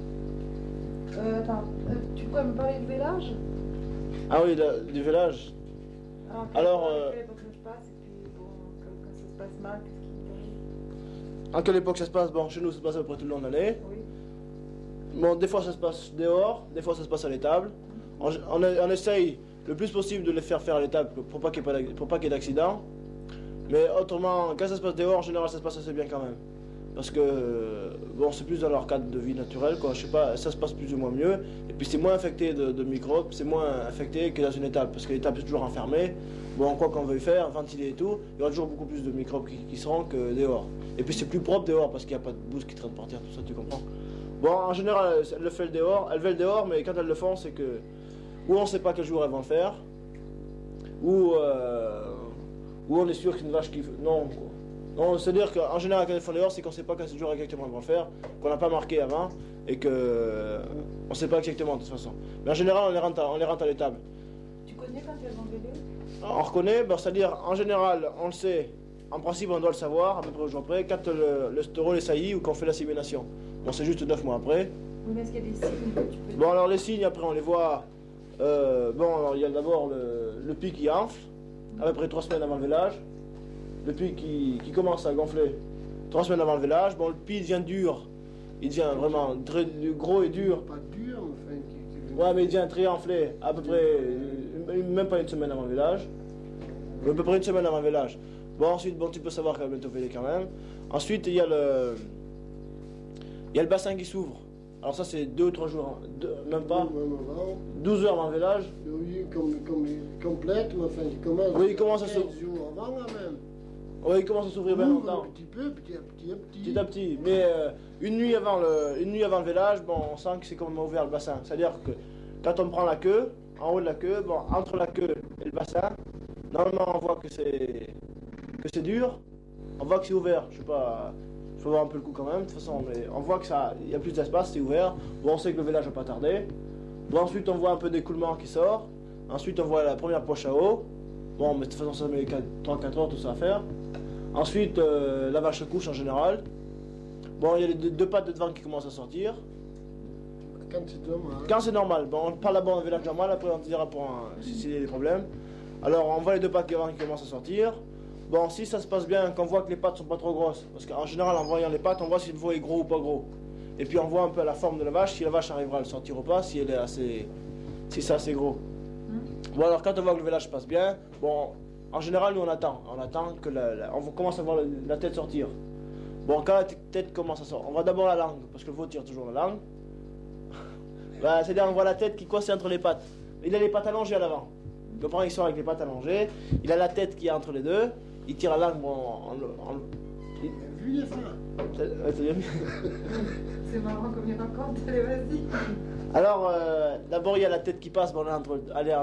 attends, tu pourrais me parler de vélage? Ah oui, du vélage. Alors, quelle époque ça se passe et puis bon, quand ça se passe mal, qu'est-ce qui arrive? En quelle époque ça se passe? Bon, chez nous ça se passe à peu près tout le long de l'année. Oui. Bon, des fois ça se passe dehors, des fois ça se passe à l'étable. On essaye le plus possible de les faire à l'étable pour pas qu'il y ait d'accident. Mais autrement, quand ça se passe dehors, en général ça se passe assez bien quand même. Parce que, bon, c'est plus dans leur cadre de vie naturelle, quoi. Je sais pas, ça se passe plus ou moins mieux. Et puis c'est moins infecté de microbes, c'est moins infecté que dans une étable. Parce que l'étable est toujours enfermée. Bon, quoi qu'on veuille faire, ventiler et tout, il y aura toujours beaucoup plus de microbes qui seront que dehors. Et puis c'est plus propre dehors parce qu'il n'y a pas de bouse qui traîne par terre, tout ça, tu comprends? Bon, en général, elles le fait le dehors, mais quand elles le font, c'est que ou on ne sait pas quel jour elles vont le faire, ou on est sûr qu'une vache qui... Non, quoi. Non, c'est-à-dire qu'en général, quand elles font dehors, c'est qu'on ne sait pas quel jour exactement elles vont le faire, qu'on n'a pas marqué avant, et qu'on ne sait pas exactement de toute façon. Mais en général, on les rentre à l'étable. Tu connais quand elles vont véler? On reconnaît, ben, c'est-à-dire, en général, on le sait, en principe, on doit le savoir, à peu près au jour près, quand le taureau est sailli ou qu'on fait l'assimilation. Bon, c'est juste 9 mois après. Oui, mais est-ce qu'il y a des signes que tu peux... Bon, alors les signes, après, on les voit. Bon, alors il y a d'abord le pied qui enfle, à peu près 3 semaines avant le vélage. Le pied qui commence à gonfler 3 semaines avant le vélage. Bon, le pied devient dur. Il devient vraiment très gros et dur. Pas dur, enfin. Ouais, mais il devient très enflé, à peu près, même pas une semaine avant le vélage. À peu près une semaine avant le vélage. Bon, ensuite, bon, tu peux savoir qu'elle va bientôt véler quand même. Ensuite, il y a le bassin qui s'ouvre. Alors ça, c'est 2 ou 3 jours, même pas, 12 heures avant le vélage. Oui, complète, mais enfin, il commence, oui, il commence à s'ouvrir. 15 jours avant, là, même. Oui, il commence à s'ouvrir bien longtemps. Un petit peu, petit à petit. Petit à petit. Mais une nuit avant le vélage, bon, on sent que c'est complètement ouvert le bassin. C'est-à-dire que quand on prend la queue, en haut de la queue, bon, entre la queue et le bassin, normalement on voit que c'est dur, on voit que c'est ouvert. Je sais pas, il faut voir un peu le coup quand même, de toute façon, mais on voit que il y a plus d'espace, c'est ouvert. Bon, on sait que le vélage va pas tarder. Bon, ensuite on voit un peu d'écoulement qui sort. Ensuite on voit la première poche à eau. Bon, mais de toute façon ça met 3-4 heures tout ça à faire. Ensuite la vache se couche en général. Bon, il y a les 2 pattes de devant qui commencent à sortir. Quand c'est normal. Quand c'est normal. Bon, on parle d'abord d'un vélage normal, après on te dira s'il y a des problèmes. Alors on voit les 2 pattes qui commencent à sortir. Bon, si ça se passe bien, qu'on voit que les pattes sont pas trop grosses, parce qu'en général, en voyant les pattes, on voit si le veau est gros ou pas gros. Et puis on voit un peu la forme de la vache, si la vache arrivera à le sortir ou pas, si c'est assez gros. Bon, alors quand on voit que le vélage passe bien, bon, en général, nous on attend que on commence à voir la tête sortir. Bon, quand la tête commence à sortir, on voit d'abord la langue, parce que le veau tire toujours la langue. Bah, c'est-à-dire on voit la tête qui coince entre les pattes. Il a les pattes allongées à l'avant. Donc, il sort avec les pattes allongées, il a la tête qui est entre les deux. Il tire la langue, vu les fins. C'est marrant comme il raconte, allez, vas-y. Alors, d'abord, il y a la tête qui passe, bon, là,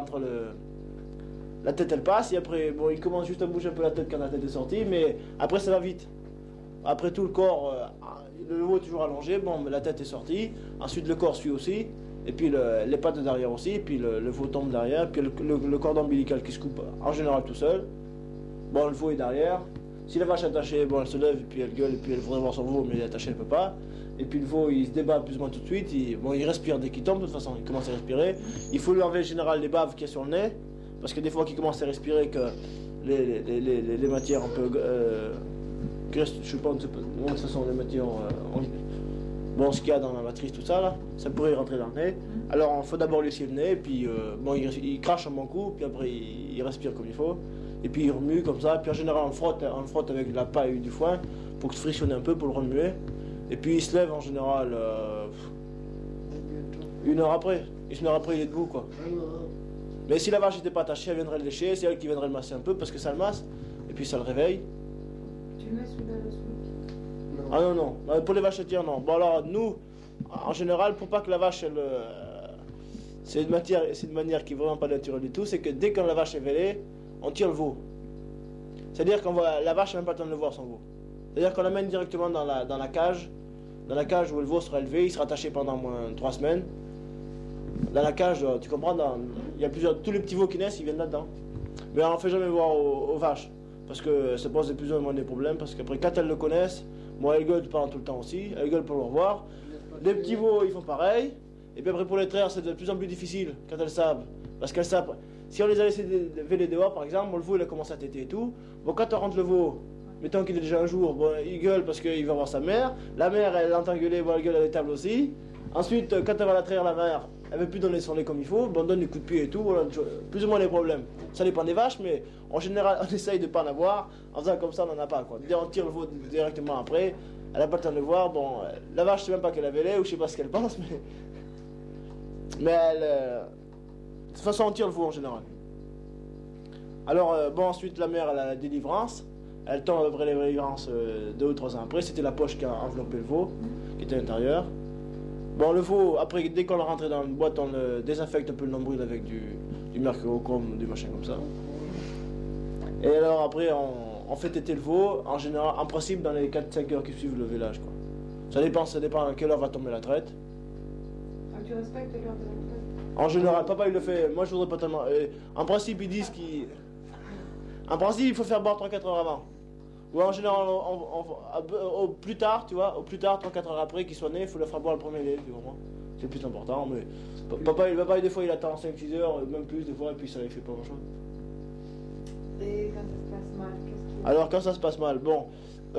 la tête, elle passe, et après, bon, il commence juste à bouger un peu la tête quand la tête est sortie, mais après, ça va vite. Après tout, le corps, le veau est toujours allongé, bon, mais la tête est sortie, ensuite le corps suit aussi, et puis les pattes derrière aussi, et puis le veau tombe derrière, puis le cordon ombilical qui se coupe en général tout seul. Bon, le veau est derrière. Si la vache est attachée, bon, elle se lève, et puis elle gueule, et puis elle voudrait voir son veau, mais elle est attachée, elle ne peut pas. Et puis le veau, il se débat plus ou moins tout de suite. Il respire dès qu'il tombe, de toute façon, il commence à respirer. Il faut lui enlever en général les baves qu'il y a sur le nez, parce que des fois qu'il commence à respirer, que les matières un peu... je sais pas, de toute façon, les matières... bon, ce qu'il y a dans la matrice, tout ça, là, ça pourrait rentrer dans le nez. Alors, il faut d'abord lui essuyer le nez, puis bon, il crache un bon coup, puis après, il respire comme il faut. Et puis il remue comme ça, puis en général on frotte avec de la paille ou du foin pour que se frictionne un peu pour le remuer. Et puis il se lève en général 1 heure après. 1 heure après il est debout quoi. Mais si la vache n'était pas attachée, elle viendrait le lécher, c'est elle qui viendrait le masser un peu parce que ça le masse, et puis ça le réveille. Tu le mets sous le sous. Ah non, pour les vaches laitières non. Bon alors nous, en général, pour pas que la vache elle... c'est une manière qui est vraiment pas naturelle du tout, c'est que dès que la vache est vélée, on tire le veau. C'est-à-dire qu'on voit la vache n'a même pas le temps de le voir son veau. C'est-à-dire qu'on l'amène directement dans la cage où le veau sera élevé, il sera attaché pendant au moins 3 semaines. Dans la cage, tu comprends, il y a tous les petits veaux qui naissent, ils viennent là-dedans. Mais on ne fait jamais voir aux vaches, parce que ça pose de plus en moins des problèmes, parce qu'après quand elles le connaissent, moi elles gueulent pendant tout le temps aussi, elles gueulent pour le revoir. Les petits veaux ils font pareil, et puis après pour les traire c'est de plus en plus difficile quand elles savent, parce qu'elles savent. Si on les a laissés véler dehors, par exemple, le veau il a commencé à téter et tout. Bon, quand on rentre le veau, mettons qu'il est déjà un jour, bon, il gueule parce qu'il va voir sa mère. La mère, elle entend gueuler, bon, elle gueule à l'étable aussi. Ensuite, quand elle va la traire, la mère, elle ne veut plus donner son lait comme il faut. Bon, on donne des coups de pied et tout. Voilà, plus ou moins les problèmes. Ça dépend des vaches, mais en général, on essaye de ne pas en avoir. En faisant comme ça, on n'en a pas. Quoi. On tire le veau directement après. Elle n'a pas le temps de le voir. Bon, la vache, je ne sais même pas qu'elle avait lait ou je ne sais pas ce qu'elle pense, mais elle. De toute façon, on tire le veau en général. Alors, bon, ensuite, la mère, elle a la délivrance. Elle tombe après la délivrance 2 ou 3 ans après. C'était la poche qui a enveloppé le veau, qui était à l'intérieur. Bon, le veau, après, dès qu'on le rentrait dans une boîte, on le désinfecte un peu le nombril avec du mercurochrome, du machin comme ça. Et alors, après, on fait téter le veau, en général, en principe, dans les 4-5 heures qui suivent le vélage, quoi. Ça dépend à quelle heure va tomber la traite. Ah, tu respectes l'heure de la traite? En général, papa il le fait, moi je voudrais pas tellement. En principe, ils disent qu'il. En principe, il faut faire boire 3-4 heures avant. Ou en général, au plus tard, tu vois, au plus tard, 3-4 heures après qu'il soit né, il faut le faire boire le premier lait, tu comprends. C'est le plus important, mais. Papa, des fois, il attend 5-6 heures, même plus, des fois, et puis ça ne fait pas grand chose. Et quand ça se passe mal, qu'est-ce que. Alors, quand ça se passe mal, bon.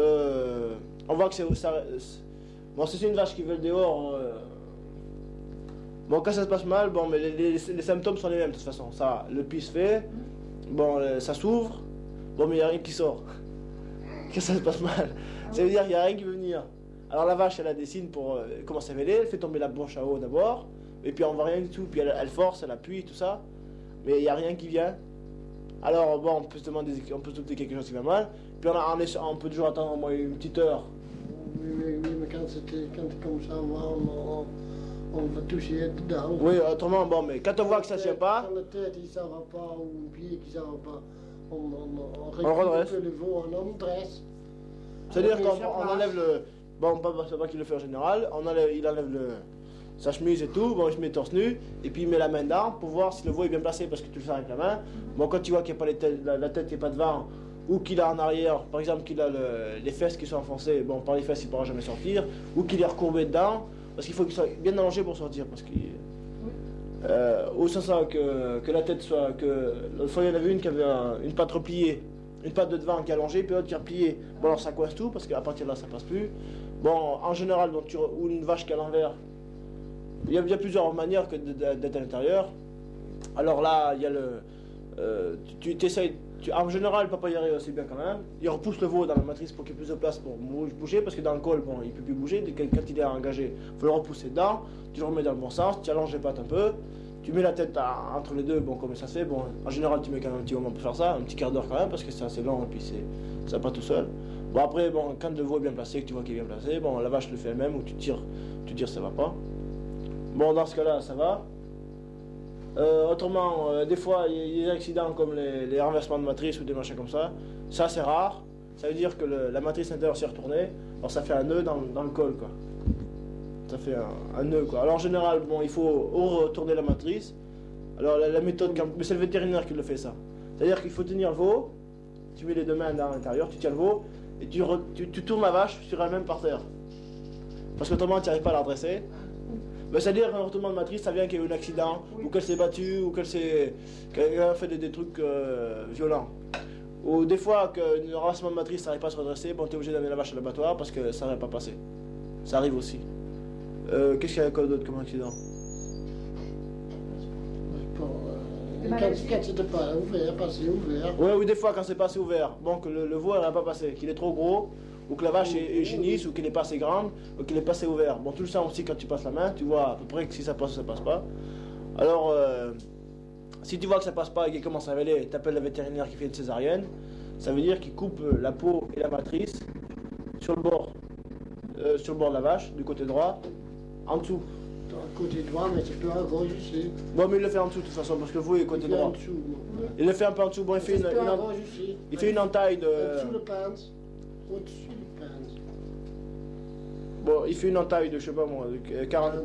On voit que c'est. Bon, c'est une vache qui veut le dehors. Bon, quand ça se passe mal, bon, mais les symptômes sont les mêmes de toute façon. Ça, le pis se fait, bon, ça s'ouvre, bon, mais il n'y a rien qui sort. Quand ça se passe mal, ça veut dire qu'il n'y a rien qui veut venir. Alors la vache, elle a des signes pour commencer à mêler, elle fait tomber la bouche à eau d'abord, et puis on ne voit rien du tout, puis elle force, elle appuie, tout ça, mais il n'y a rien qui vient. Alors, bon, on peut se demander, on peut se douter quelque chose qui va mal, puis on peut toujours attendre au moins une petite heure. Oui, mais quand c'est comme ça, on va toucher dedans. Oui, autrement, bon, mais quand on voit que ça ne tient pas. Quand la tête il ne va pas, ou le pied qui ne va pas, on redresse. Le veau, on dresse. C'est-à-dire qu'on enlève le. Bon, c'est pas qu'il le fait en général, il enlève sa chemise et tout, bon, il se met torse nu, et puis il met la main dedans pour voir si le veau est bien placé parce que tu le fais avec la main. Bon, quand tu vois qu'il n'y a pas la tête qui n'est pas devant, ou qu'il a en arrière, par exemple qu'il a les fesses qui sont enfoncées, bon, par les fesses il ne pourra jamais sortir, ou qu'il est recourbé dedans. Parce qu'il faut qu'il soit bien allongé pour sortir. Parce qu'il. Au sens que la tête soit. L'autre fois, il y en avait une qui avait une patte repliée. Une patte de devant qui est allongée, puis l'autre qui est repliée. Bon, alors ça coince tout, parce qu'à partir de là, ça passe plus. Bon, en général, donc, ou une vache qui est à l'envers. Il y a plusieurs manières d'être à l'intérieur. Alors là, il y a tu t'essayes. En général, papa y arrive assez bien quand même. Il repousse le veau dans la matrice pour qu'il y ait plus de place pour bouger, parce que dans le col, bon, il ne peut plus bouger. Quand il est engagé, il faut le repousser dedans. Tu le remets dans le bon sens, tu allonges les pattes un peu. Tu mets la tête entre les deux, bon, comme ça se fait. Bon, en général, tu mets quand même un petit moment pour faire ça, un petit quart d'heure quand même, parce que c'est assez long et puis ça va pas tout seul. Bon après, bon, quand le veau est bien placé, que tu vois qu'il est bien placé, bon, la vache le fait elle-même ou tu tires ça va pas. Bon, dans ce cas-là, ça va. Autrement, des fois, il y a des accidents comme les renversements de matrice ou des machins comme ça. Ça, c'est rare. Ça veut dire que la matrice intérieure s'est retournée. Alors ça fait un nœud dans le col, quoi. Ça fait un nœud, quoi. Alors en général, bon, il faut retourner la matrice. Alors la méthode, mais c'est le vétérinaire qui le fait, ça. C'est-à-dire qu'il faut tenir le veau, tu mets les deux mains dans l'intérieur, tu tiens le veau, et tu tournes la vache sur elle-même par terre. Parce qu'autrement, tu n'arrives pas à la redresser. Ben, c'est-à-dire qu'un retournement de matrice, ça vient qu'il y a eu un accident, ou qu'elle s'est battue, ou qu'elle a fait des trucs violents. Ou des fois, qu'un renversement de matrice n'arrive pas à se redresser, bon, tu es obligé d'amener la vache à l'abattoir parce que ça n'aurait pas passé. Ça arrive aussi. Qu'est-ce qu'il y a d'autre comme accident? Quand c'était pas ouvert, passé ouvert. Ouais, oui, des fois quand c'est passé ouvert, bon, que le veau n'a pas passé, qu'il est trop gros, ou que la vache est génisse, ou qu'il n'est pas assez grande, ou qu'il est passé ouvert. Bon, tu le sens aussi quand tu passes la main, tu vois à peu près que si ça passe ou ça passe pas. Alors, si tu vois que ça passe pas et qu'il commence à avaler, tu appelles le vétérinaire qui fait une césarienne, ça veut dire qu'il coupe la peau et la matrice sur le bord de la vache, du côté droit, en dessous. Côté droit, mais tu peux à gauche aussi. Bon, mais il le fait en dessous de toute façon, parce que le veau est côté droit. En dessous. Il le fait un peu en dessous. Bon, il fait une entaille de. Au-dessus le pince. Au-dessus le pince. Bon, il fait une entaille de, je sais pas moi, de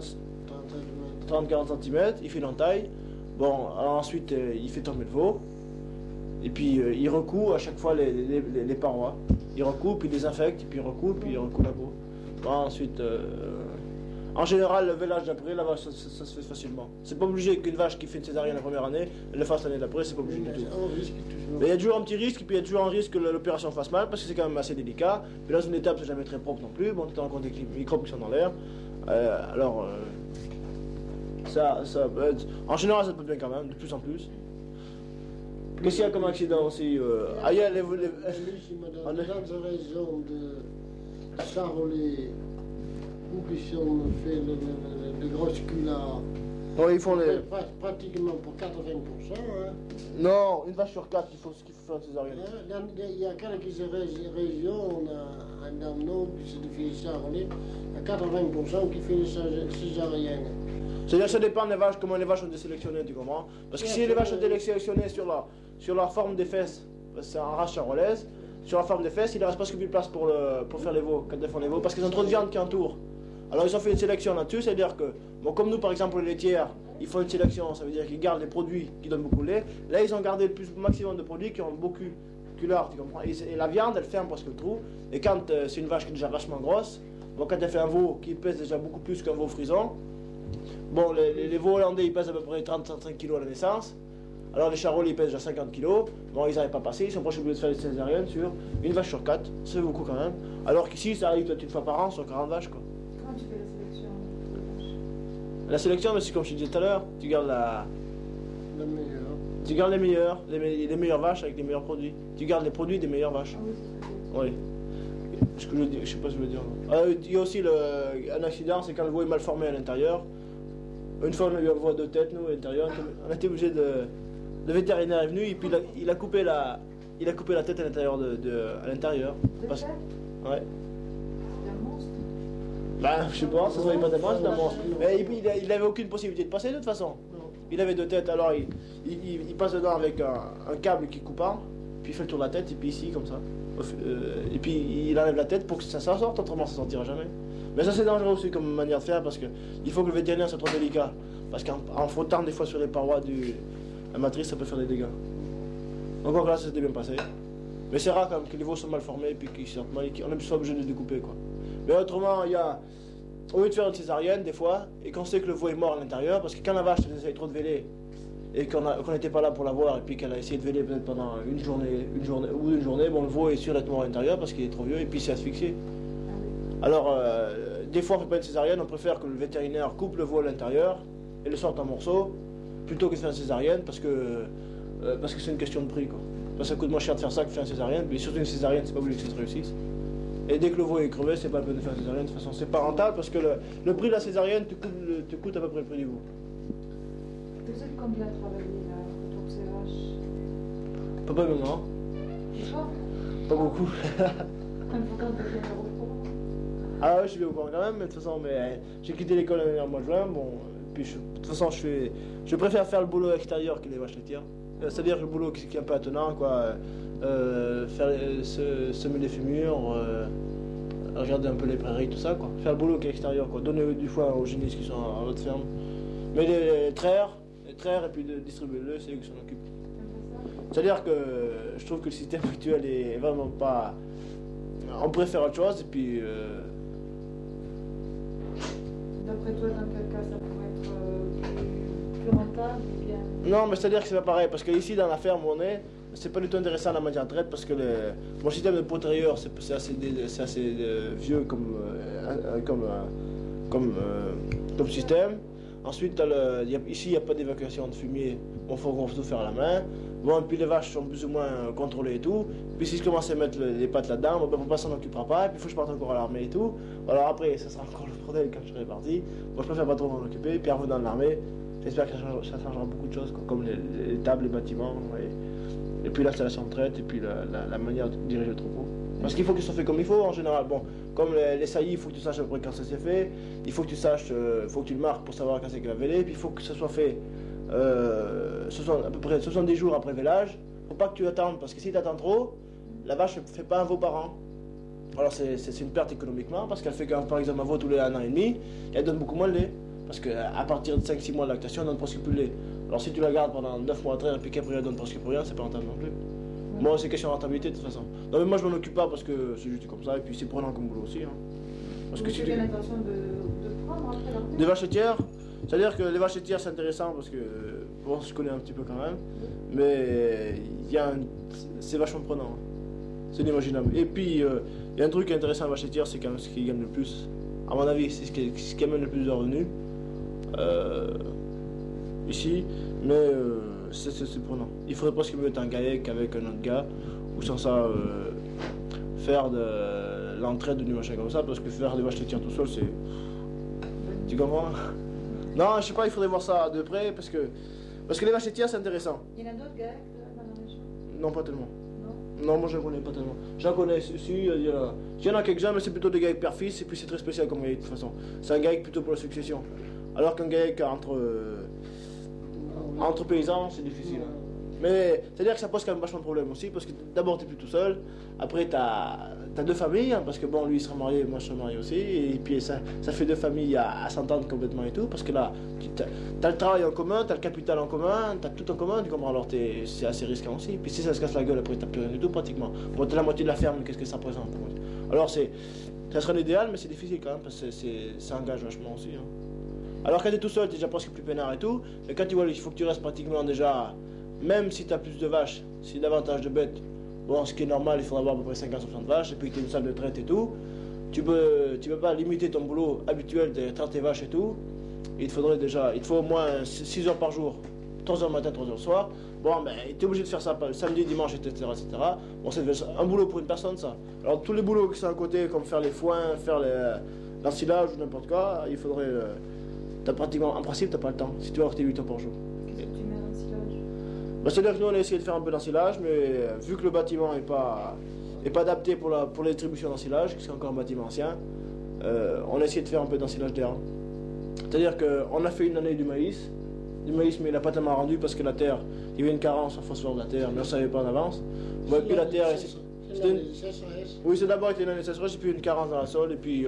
30-40 cm. Il fait une entaille. Bon, alors ensuite, il fait tomber le veau. Et puis, il recoue à chaque fois les parois. Il recoupe, il désinfecte, et puis il recoupe, puis il recoue la peau. Bon, ensuite. En général, le vélage d'après, la vache, ça se fait facilement. C'est pas obligé qu'une vache qui fait une césarienne la première année, elle le fasse l'année d'après, c'est pas obligé du tout. Mais il y a toujours un petit risque, et puis il y a toujours un risque que l'opération fasse mal, parce que c'est quand même assez délicat. Puis dans une étape, c'est jamais très propre non plus. Bon, tu te rends compte des microbes qui sont dans l'air. En général, ça peut bien quand même, de plus en plus. Qu'est-ce qu'il y a comme accident aussi il y a dans une région de Charolais. Qui ont fait de grosses culards. Non, ils font les. Pratiquement pour 80%. Hein. Non, une vache sur 4, il faut faire une césarienne. Il y a quelques régions, on a un Damno, puis c'est de filles Charolais, il y a 80% qui fait les césariennes. C'est-à-dire ça dépend des vaches, comment les vaches ont été sélectionnées, tu comprends? Parce que si les vaches ont été sélectionnées sur la forme des fesses, c'est un race charolaise, sur la forme des fesses, il ne reste pas plus de place pour faire les veaux, quand elles font les veaux, parce qu'ils ont trop de viande qui entoure. Alors ils ont fait une sélection là-dessus, c'est-à-dire que, bon, comme nous par exemple les laitières, ils font une sélection, ça veut dire qu'ils gardent les produits qui donnent beaucoup de lait. Là ils ont gardé le maximum de produits qui ont beaucoup de lard, tu comprends? Et la viande elle ferme presque le trou. Et quand c'est une vache qui est déjà vachement grosse, bon, quand elle fait un veau qui pèse déjà beaucoup plus qu'un veau frison, bon les veaux hollandais ils pèsent à peu près 30-35 kg à la naissance. Alors les charolais ils pèsent déjà 50 kg, bon ils n'arrivent pas à passer, ils sont proches obligés de faire des césariennes sur une vache sur 4, ça fait beaucoup quand même. Alors qu'ici ça arrive peut-être une fois par an sur 40 vaches quoi. Comment tu fais la sélection des vaches? La sélection, c'est comme je te disais tout à l'heure, tu gardes Le meilleur. Tu gardes les meilleures vaches avec les meilleurs produits. Tu gardes les produits des meilleures vaches. Ah oui, c'est Oui. Ce que je sais pas ce que je veux dire. Il y a aussi un accident, c'est quand le veau est mal formé à l'intérieur. Une fois on a eu un veau à deux têtes, nous, à l'intérieur, on a été obligé de... Le vétérinaire est venu et puis il a coupé la tête à l'intérieur à l'intérieur. Parce... Ouais. C'est un monstre. Ben, je sais pas, ça se voyait pas tellement, c'est un monstre. Mais il avait aucune possibilité de passer de toute façon. Il avait deux têtes, alors il passe dedans avec un câble qui coupe en, puis il fait le tour de la tête, et puis ici, comme ça. Et puis il enlève la tête pour que ça sorte, autrement ça sortira jamais. Mais ça c'est dangereux aussi comme manière de faire, parce que il faut que le vétérinaire soit trop délicat. Parce qu'en frottant des fois sur les parois la matrice, ça peut faire des dégâts. Encore là, ça s'était bien passé. Mais c'est rare quand même que les veaux sont mal formés, et puis qu'ils sortent mal, on est obligé de les découper, quoi. Mais autrement, au lieu de faire une césarienne, des fois, et qu'on sait que le veau est mort à l'intérieur, parce que quand la vache essaye trop de véler, et qu'on n'était pas là pour la voir, et puis qu'elle a essayé de véler peut-être pendant une journée, bon, le veau est sûr d'être mort à l'intérieur parce qu'il est trop vieux, et puis il s'est asphyxié. Alors, des fois, on ne fait pas une césarienne, on préfère que le vétérinaire coupe le veau à l'intérieur, et le sorte en morceaux, plutôt que de faire une césarienne, parce que c'est une question de prix, quoi. Parce que ça coûte moins cher de faire ça que de faire une césarienne, mais surtout une césarienne, c'est pas obligé que ça se réussisse. Et dès que le veau est crevé, c'est pas la peine de faire une césarienne, de toute façon c'est pas rentable parce que le prix de la césarienne te coûte à peu près le prix du veau. Vous êtes combien travaillé là, autour de ces vaches? Pas vraiment. D'accord. Pas beaucoup. Important de bien au courant. Ah ouais, je suis bien au courant quand même, mais de toute façon, j'ai quitté l'école en mois de juin, bon, puis de toute façon, je préfère faire le boulot extérieur que les vaches laitières. C'est-à-dire le boulot qui est un peu attenant, quoi, semer les fémurs, regarder un peu les prairies, tout ça, quoi. Faire le boulot qui est extérieur, quoi. Donner du foin aux génisses qui sont à votre ferme. Mais les traire et puis de distribuer le lait, c'est eux qui s'en occupent. C'est-à-dire que je trouve que le système actuel est vraiment pas... On préfère autre chose, et puis... D'après toi, dans quel cas ça pourrait être plus rentable ou bien... Non, mais c'est-à-dire que c'est pas pareil, parce qu'ici, dans la ferme où on est, c'est pas du tout intéressant la matière de traite, parce que mon système de potailleur, c'est assez vieux comme système. Ensuite, ici, il n'y a pas d'évacuation de fumier, il faut tout faire à la main. Bon, et puis les vaches sont plus ou moins contrôlées et tout. Puis si je commence à mettre les pattes là-dedans, mon papa s'en occupera pas, et puis il faut que je parte encore à l'armée et tout. Alors après, ça sera encore le bordel quand je serai parti. Moi, je préfère pas trop m'en occuper, puis en revenant de l'armée, j'espère que ça changera beaucoup de choses, quoi, comme les tables, les bâtiments, et puis l'installation de traite, et puis la manière de diriger le troupeau. Parce qu'il faut que ça soit fait comme il faut en général. Bon, comme les saillies, il faut que tu saches à peu près quand ça s'est fait. Il faut que tu saches, faut que tu le marques pour savoir quand c'est qu'il va véler. Puis il faut que ça soit fait à peu près 70 jours après vélage. Faut pas que tu attendes, parce que si tu attends trop, la vache ne fait pas un veau par an. Alors c'est une perte économiquement, parce qu'elle fait par exemple un veau tous les 1 an et demi, et elle donne beaucoup moins de lait. Parce qu'à partir de 5-6 mois de lactation, elle donne presque plus de lait. Alors si tu la gardes pendant 9 mois à traire, et puis qu'après elle donne presque plus rien, c'est pas rentable non plus. Moi, c'est question de rentabilité de toute façon. Non, mais moi, je m'en occupe pas parce que c'est juste comme ça, et puis c'est prenant comme boulot aussi. Hein. Parce que tu as l'intention de prendre après l'armée ? Des vaches laitières, c'est-à-dire que les vaches laitières, c'est intéressant parce que, bon, je connais un petit peu quand même, mais c'est vachement prenant. Hein. C'est inimaginable. Et puis, il y a un truc intéressant à la vache laitière, c'est quand même ce qui gagne le plus. À mon avis, c'est ce qui amène le plus de revenus ici, mais. C'est prenant. Il faudrait presque mieux être un GAEC avec un autre gars, ou sans ça faire de l'entraide ou du machin comme ça, parce que faire des vaches laitières tout seul, c'est... Tu comprends? Non, je sais pas, il faudrait voir ça de près, parce que les vaches laitières, c'est intéressant. Il y en a d'autres GAEC dans la région? Non, pas tellement. Non, moi je ne connais pas tellement. J'en connais, si, il y en a quelques-uns, mais c'est plutôt des GAEC père-fils, et puis c'est très spécial comme GAEC de toute façon. C'est un GAEC plutôt pour la succession. Alors qu'un GAEC entre paysans, c'est difficile. Mais c'est-à-dire que ça pose quand même vachement de problèmes aussi, parce que d'abord tu n'es plus tout seul, après tu as 2 familles, hein, parce que bon, lui il sera marié, moi je serai marié aussi, et puis ça fait 2 familles à s'entendre complètement et tout, parce que là, tu as le travail en commun, tu as le capital en commun, tu as tout en commun, tu comprends, alors c'est assez risquant aussi. Puis si ça se casse la gueule, après tu n'as plus rien du tout pratiquement. Bon, tu as la moitié de la ferme, qu'est-ce que ça représente? Alors ça serait l'idéal, mais c'est difficile quand même, parce que ça engage vachement aussi. Hein. Alors quand tu es tout seul, tu es déjà presque plus peinard et tout, mais quand tu vois, il faut que tu restes pratiquement déjà, même si tu as plus de vaches, si davantage de bêtes, bon, ce qui est normal, il faudra avoir à peu près 50-60 vaches, et puis que tu as une salle de traite et tout, tu peux pas limiter ton boulot habituel de traire tes vaches et tout, il faut au moins 6 heures par jour, 3 heures matin, 3 heures soir, bon, ben, tu es obligé de faire ça samedi, dimanche, etc. Bon, c'est un boulot pour une personne, ça. Alors tous les boulots qui sont à côté, comme faire les foins, faire l'ensilage ou n'importe quoi, il faudrait... en principe, tu n'as pas le temps, si tu vas avoir tes 8 heures par jour. Qu'est-ce que tu mets dans l'ensilage? C'est-à-dire que nous, on a essayé de faire un peu d'ensilage, mais vu que le bâtiment n'est pas adapté pour la distribution d'ensilage, qui est encore un bâtiment ancien, on a essayé de faire un peu d'ensilage d'herbe. C'est-à-dire qu'on a fait une année du maïs, mais il n'a pas tellement rendu parce que la terre, il y avait une carence en phosphore de la terre, mais on ne savait pas en avance. Bon, et puis la terre... Oui, c'est d'abord été une année de sécheresse, et puis une carence dans la sol, et puis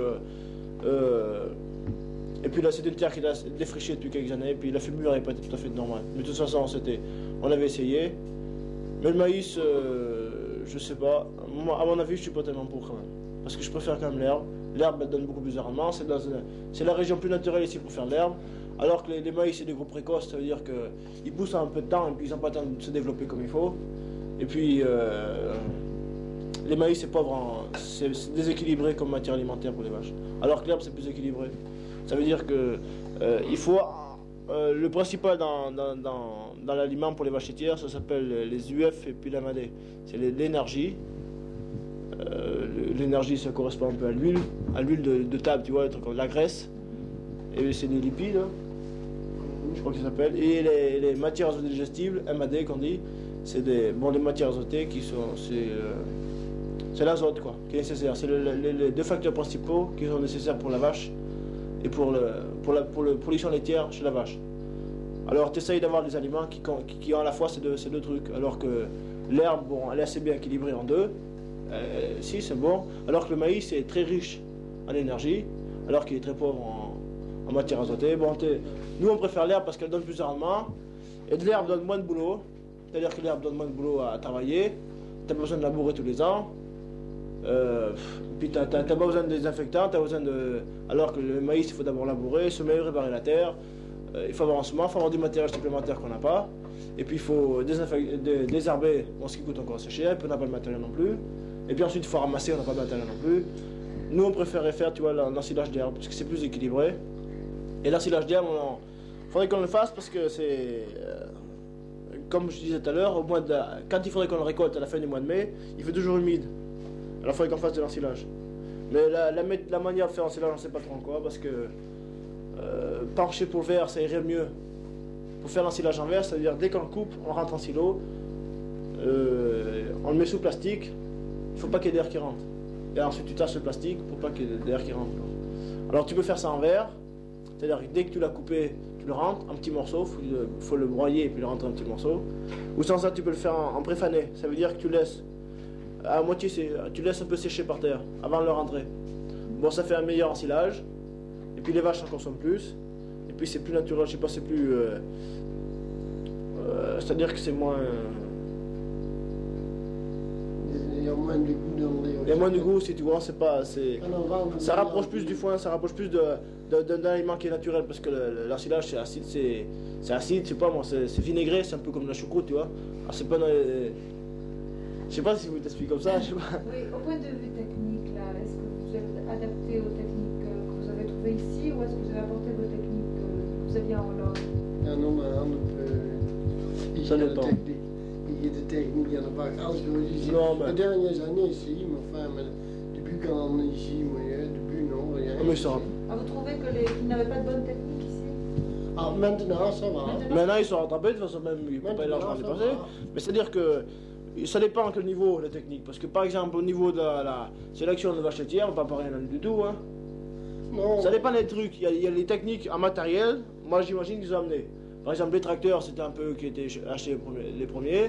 là, c'était une terre qui a défriché depuis quelques années, et puis la fumure n'avait pas été tout à fait normale. Mais de toute façon, on avait essayé. Mais le maïs, je sais pas. Moi, à mon avis, je suis pas tellement pour quand même. Parce que je préfère quand même l'herbe. L'herbe, elle donne beaucoup plus de rendement. C'est la région plus naturelle ici pour faire l'herbe. Alors que les maïs, c'est des groupes précoces, ça veut dire qu'ils poussent en un peu de temps, et puis ils n'ont pas le temps de se développer comme il faut. Et puis, les maïs, c'est pauvre, c'est déséquilibré comme matière alimentaire pour les vaches. Alors que l'herbe, c'est plus équilibré. Ça veut dire que il faut le principal dans l'aliment pour les vaches laitières, ça s'appelle les UF et puis l'AMAD. C'est l'énergie. L'énergie, ça correspond un peu à l'huile de table, tu vois, la graisse. Et c'est des lipides, je crois que ça s'appelle. Et les matières azotées digestibles, MAD qu'on dit, c'est les matières azotées qui sont C'est l'azote quoi, qui est nécessaire. C'est les deux facteurs principaux qui sont nécessaires pour la vache et pour la production laitière chez la vache. Alors tu essayes d'avoir des aliments qui ont à la fois ces deux trucs. Alors que l'herbe, bon, elle est assez bien équilibrée en deux. Si, c'est bon. Alors que le maïs est très riche en énergie, alors qu'il est très pauvre en matière azotée. Bon, nous on préfère l'herbe parce qu'elle donne plus de rendement. Et de l'herbe donne moins de boulot. C'est-à-dire que l'herbe donne moins de boulot à travailler. Tu n'as pas besoin de labourer tous les ans. Puis tu n'as pas besoin de désinfectants. Alors que le maïs, il faut d'abord labourer, semer, réparer la terre. Il faut avoir un semoir, il faut avoir du matériel supplémentaire qu'on n'a pas. Et puis il faut désherber, bon, ce qui coûte encore assez cher, et puis on n'a pas le matériel non plus. Et puis ensuite il faut ramasser, on n'a pas de matériel non plus. Nous on préférait faire, tu vois, l'ensilage d'herbe, parce que c'est plus équilibré. Et l'ensilage d'herbe, il faudrait qu'on le fasse parce que c'est... comme je disais tout à l'heure, quand il faudrait qu'on le récolte à la fin du mois de mai, il fait toujours humide. Alors il faudrait qu'on fasse de l'ensilage. Mais la manière de faire l'ensilage, on ne sait pas trop encore, parce que pencher pour le verre, ça irait mieux. Pour faire l'ensilage en verre, c'est-à-dire dès qu'on le coupe, on rentre en silo, on le met sous plastique, il ne faut pas qu'il y ait d'air qui rentre. Et ensuite tu tasses le plastique pour pas qu'il y ait d'air qui rentre. Alors tu peux faire ça en verre, c'est-à-dire que dès que tu l'as coupé, tu le rentres en petits morceaux, il faut le broyer et puis le rentrer en petits morceaux. Ou sans ça, tu peux le faire en préfané, ça veut dire que tu laisses à moitié, tu laisses un peu sécher par terre avant de le rentrer. Bon, ça fait un meilleur ensilage, et puis les vaches en consomment plus, et puis c'est plus naturel, je sais pas, c'est plus... c'est-à-dire que c'est moins... Il y a moins de goût dans le lait. Il y a moins de goût, si tu vois, c'est pas... Ça rapproche plus du foin, ça rapproche plus d'un aliment qui est naturel, parce que l'ensilage c'est acide, c'est acide, je sais pas moi, c'est vinaigré, c'est un peu comme la choucroute, tu vois. Alors c'est pas dans les... Je sais pas si vous t'expliquez comme ça, je sais pas. Oui, au point de vue technique, là, est-ce que vous êtes adapté aux techniques que vous avez trouvées ici, ou est-ce que vous avez apporté vos techniques que vous aviez en Hollande? Non, maar on Ça dépend. Il y a des techniques, il y en a pas alles ici. Non, mais... Les dernières années ici, mais enfin, depuis quand on est ici, moi, depuis non, rien. mais ça... Ah, vous trouvez qu'ils n'avaient pas de bonne technique ici? Ah, maintenant, ça va. Maintenant ils sont rattrapés, de toute façon même, ils ne peuvent pas largement dépasser. Mais c'est-à-dire que ça dépend à quel niveau la technique. Parce que par exemple au niveau de la sélection de vaches laitières, on ne va pas rien du tout. Hein. Non. Ça dépend des trucs. Il y a les techniques en matériel, moi j'imagine qu'ils ont amené. Par exemple les tracteurs, c'était un peu qui étaient achetés les premiers.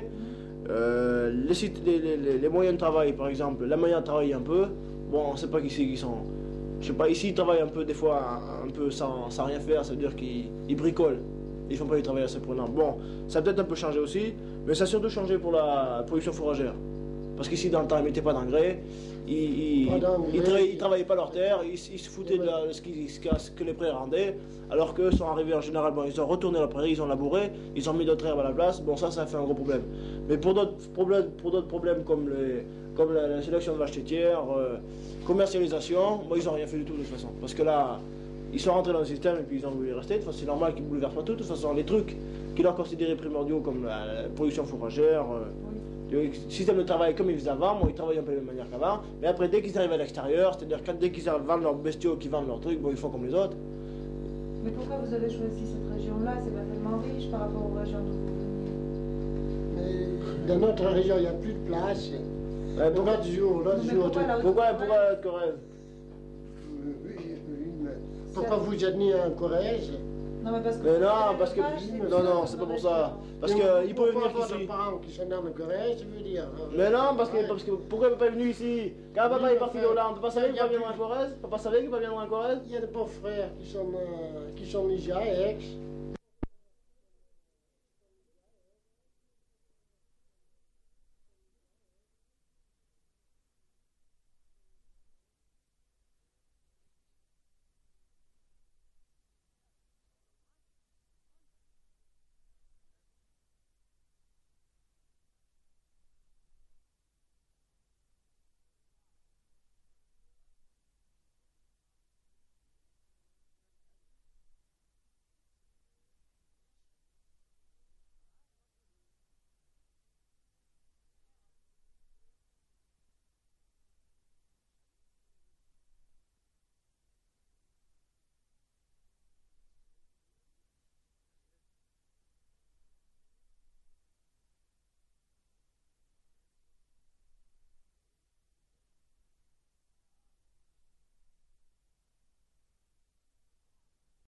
Les moyens de travail par exemple, la manière de travailler un peu. Bon, on ne sait pas qui c'est qui sont. Je sais pas, ici ils travaillent un peu des fois un peu sans rien faire, ça veut dire qu'ils bricolent. Ils font pas du travail assez prenant. Bon, ça a peut-être un peu changé aussi, mais ça a surtout changé pour la production fourragère. Parce qu'ici dans le temps ils mettaient pas d'engrais, ils travaillaient pas leur terre, ils se foutaient de ce que les prairies rendaient, alors qu'eux sont arrivés en général, bon, ils ont retourné la prairie, ils ont labouré, ils ont mis d'autres herbes à la place, bon ça a fait un gros problème. Mais pour d'autres problèmes comme la sélection de vaches laitières, commercialisation, moi ils n'ont rien fait du tout de toute façon. Parce que là, ils sont rentrés dans le système et puis ils ont voulu y rester. De toute façon, c'est normal qu'ils ne bouleversent pas tout. De toute façon, les trucs qu'ils leur considéraient primordiaux comme la production fourragère, le système de travail comme ils faisaient avant, bon, ils travaillent un peu de la même manière qu'avant. Mais après, dès qu'ils arrivent à l'extérieur, c'est-à-dire dès qu'ils vendent leurs bestiaux, qu'ils vendent leurs trucs, bon, ils font comme les autres. Mais pourquoi vous avez choisi cette région-là? C'est pas tellement riche par rapport aux régions d'où vous venez. Mais dans notre région, il n'y a plus de place. L'autre jour. Pourquoi la Corrèze? Pourquoi vous êtes né en Corrèze? Non, mais parce que... Non, c'est pas pour ça. Parce qu'ils pouvaient venir ici. Vos parents qui sont dans le Corrèze, je veux dire. Mais non, parce que pourquoi il n'est pas venu ici? Quand papa est parti de Hollande, papa savait qu'il ne va pas venir en Corrèze? Papa savait qu'il ne va pas venir en Corrèze? Il y a des pauvres frères qui sont ici à Aix.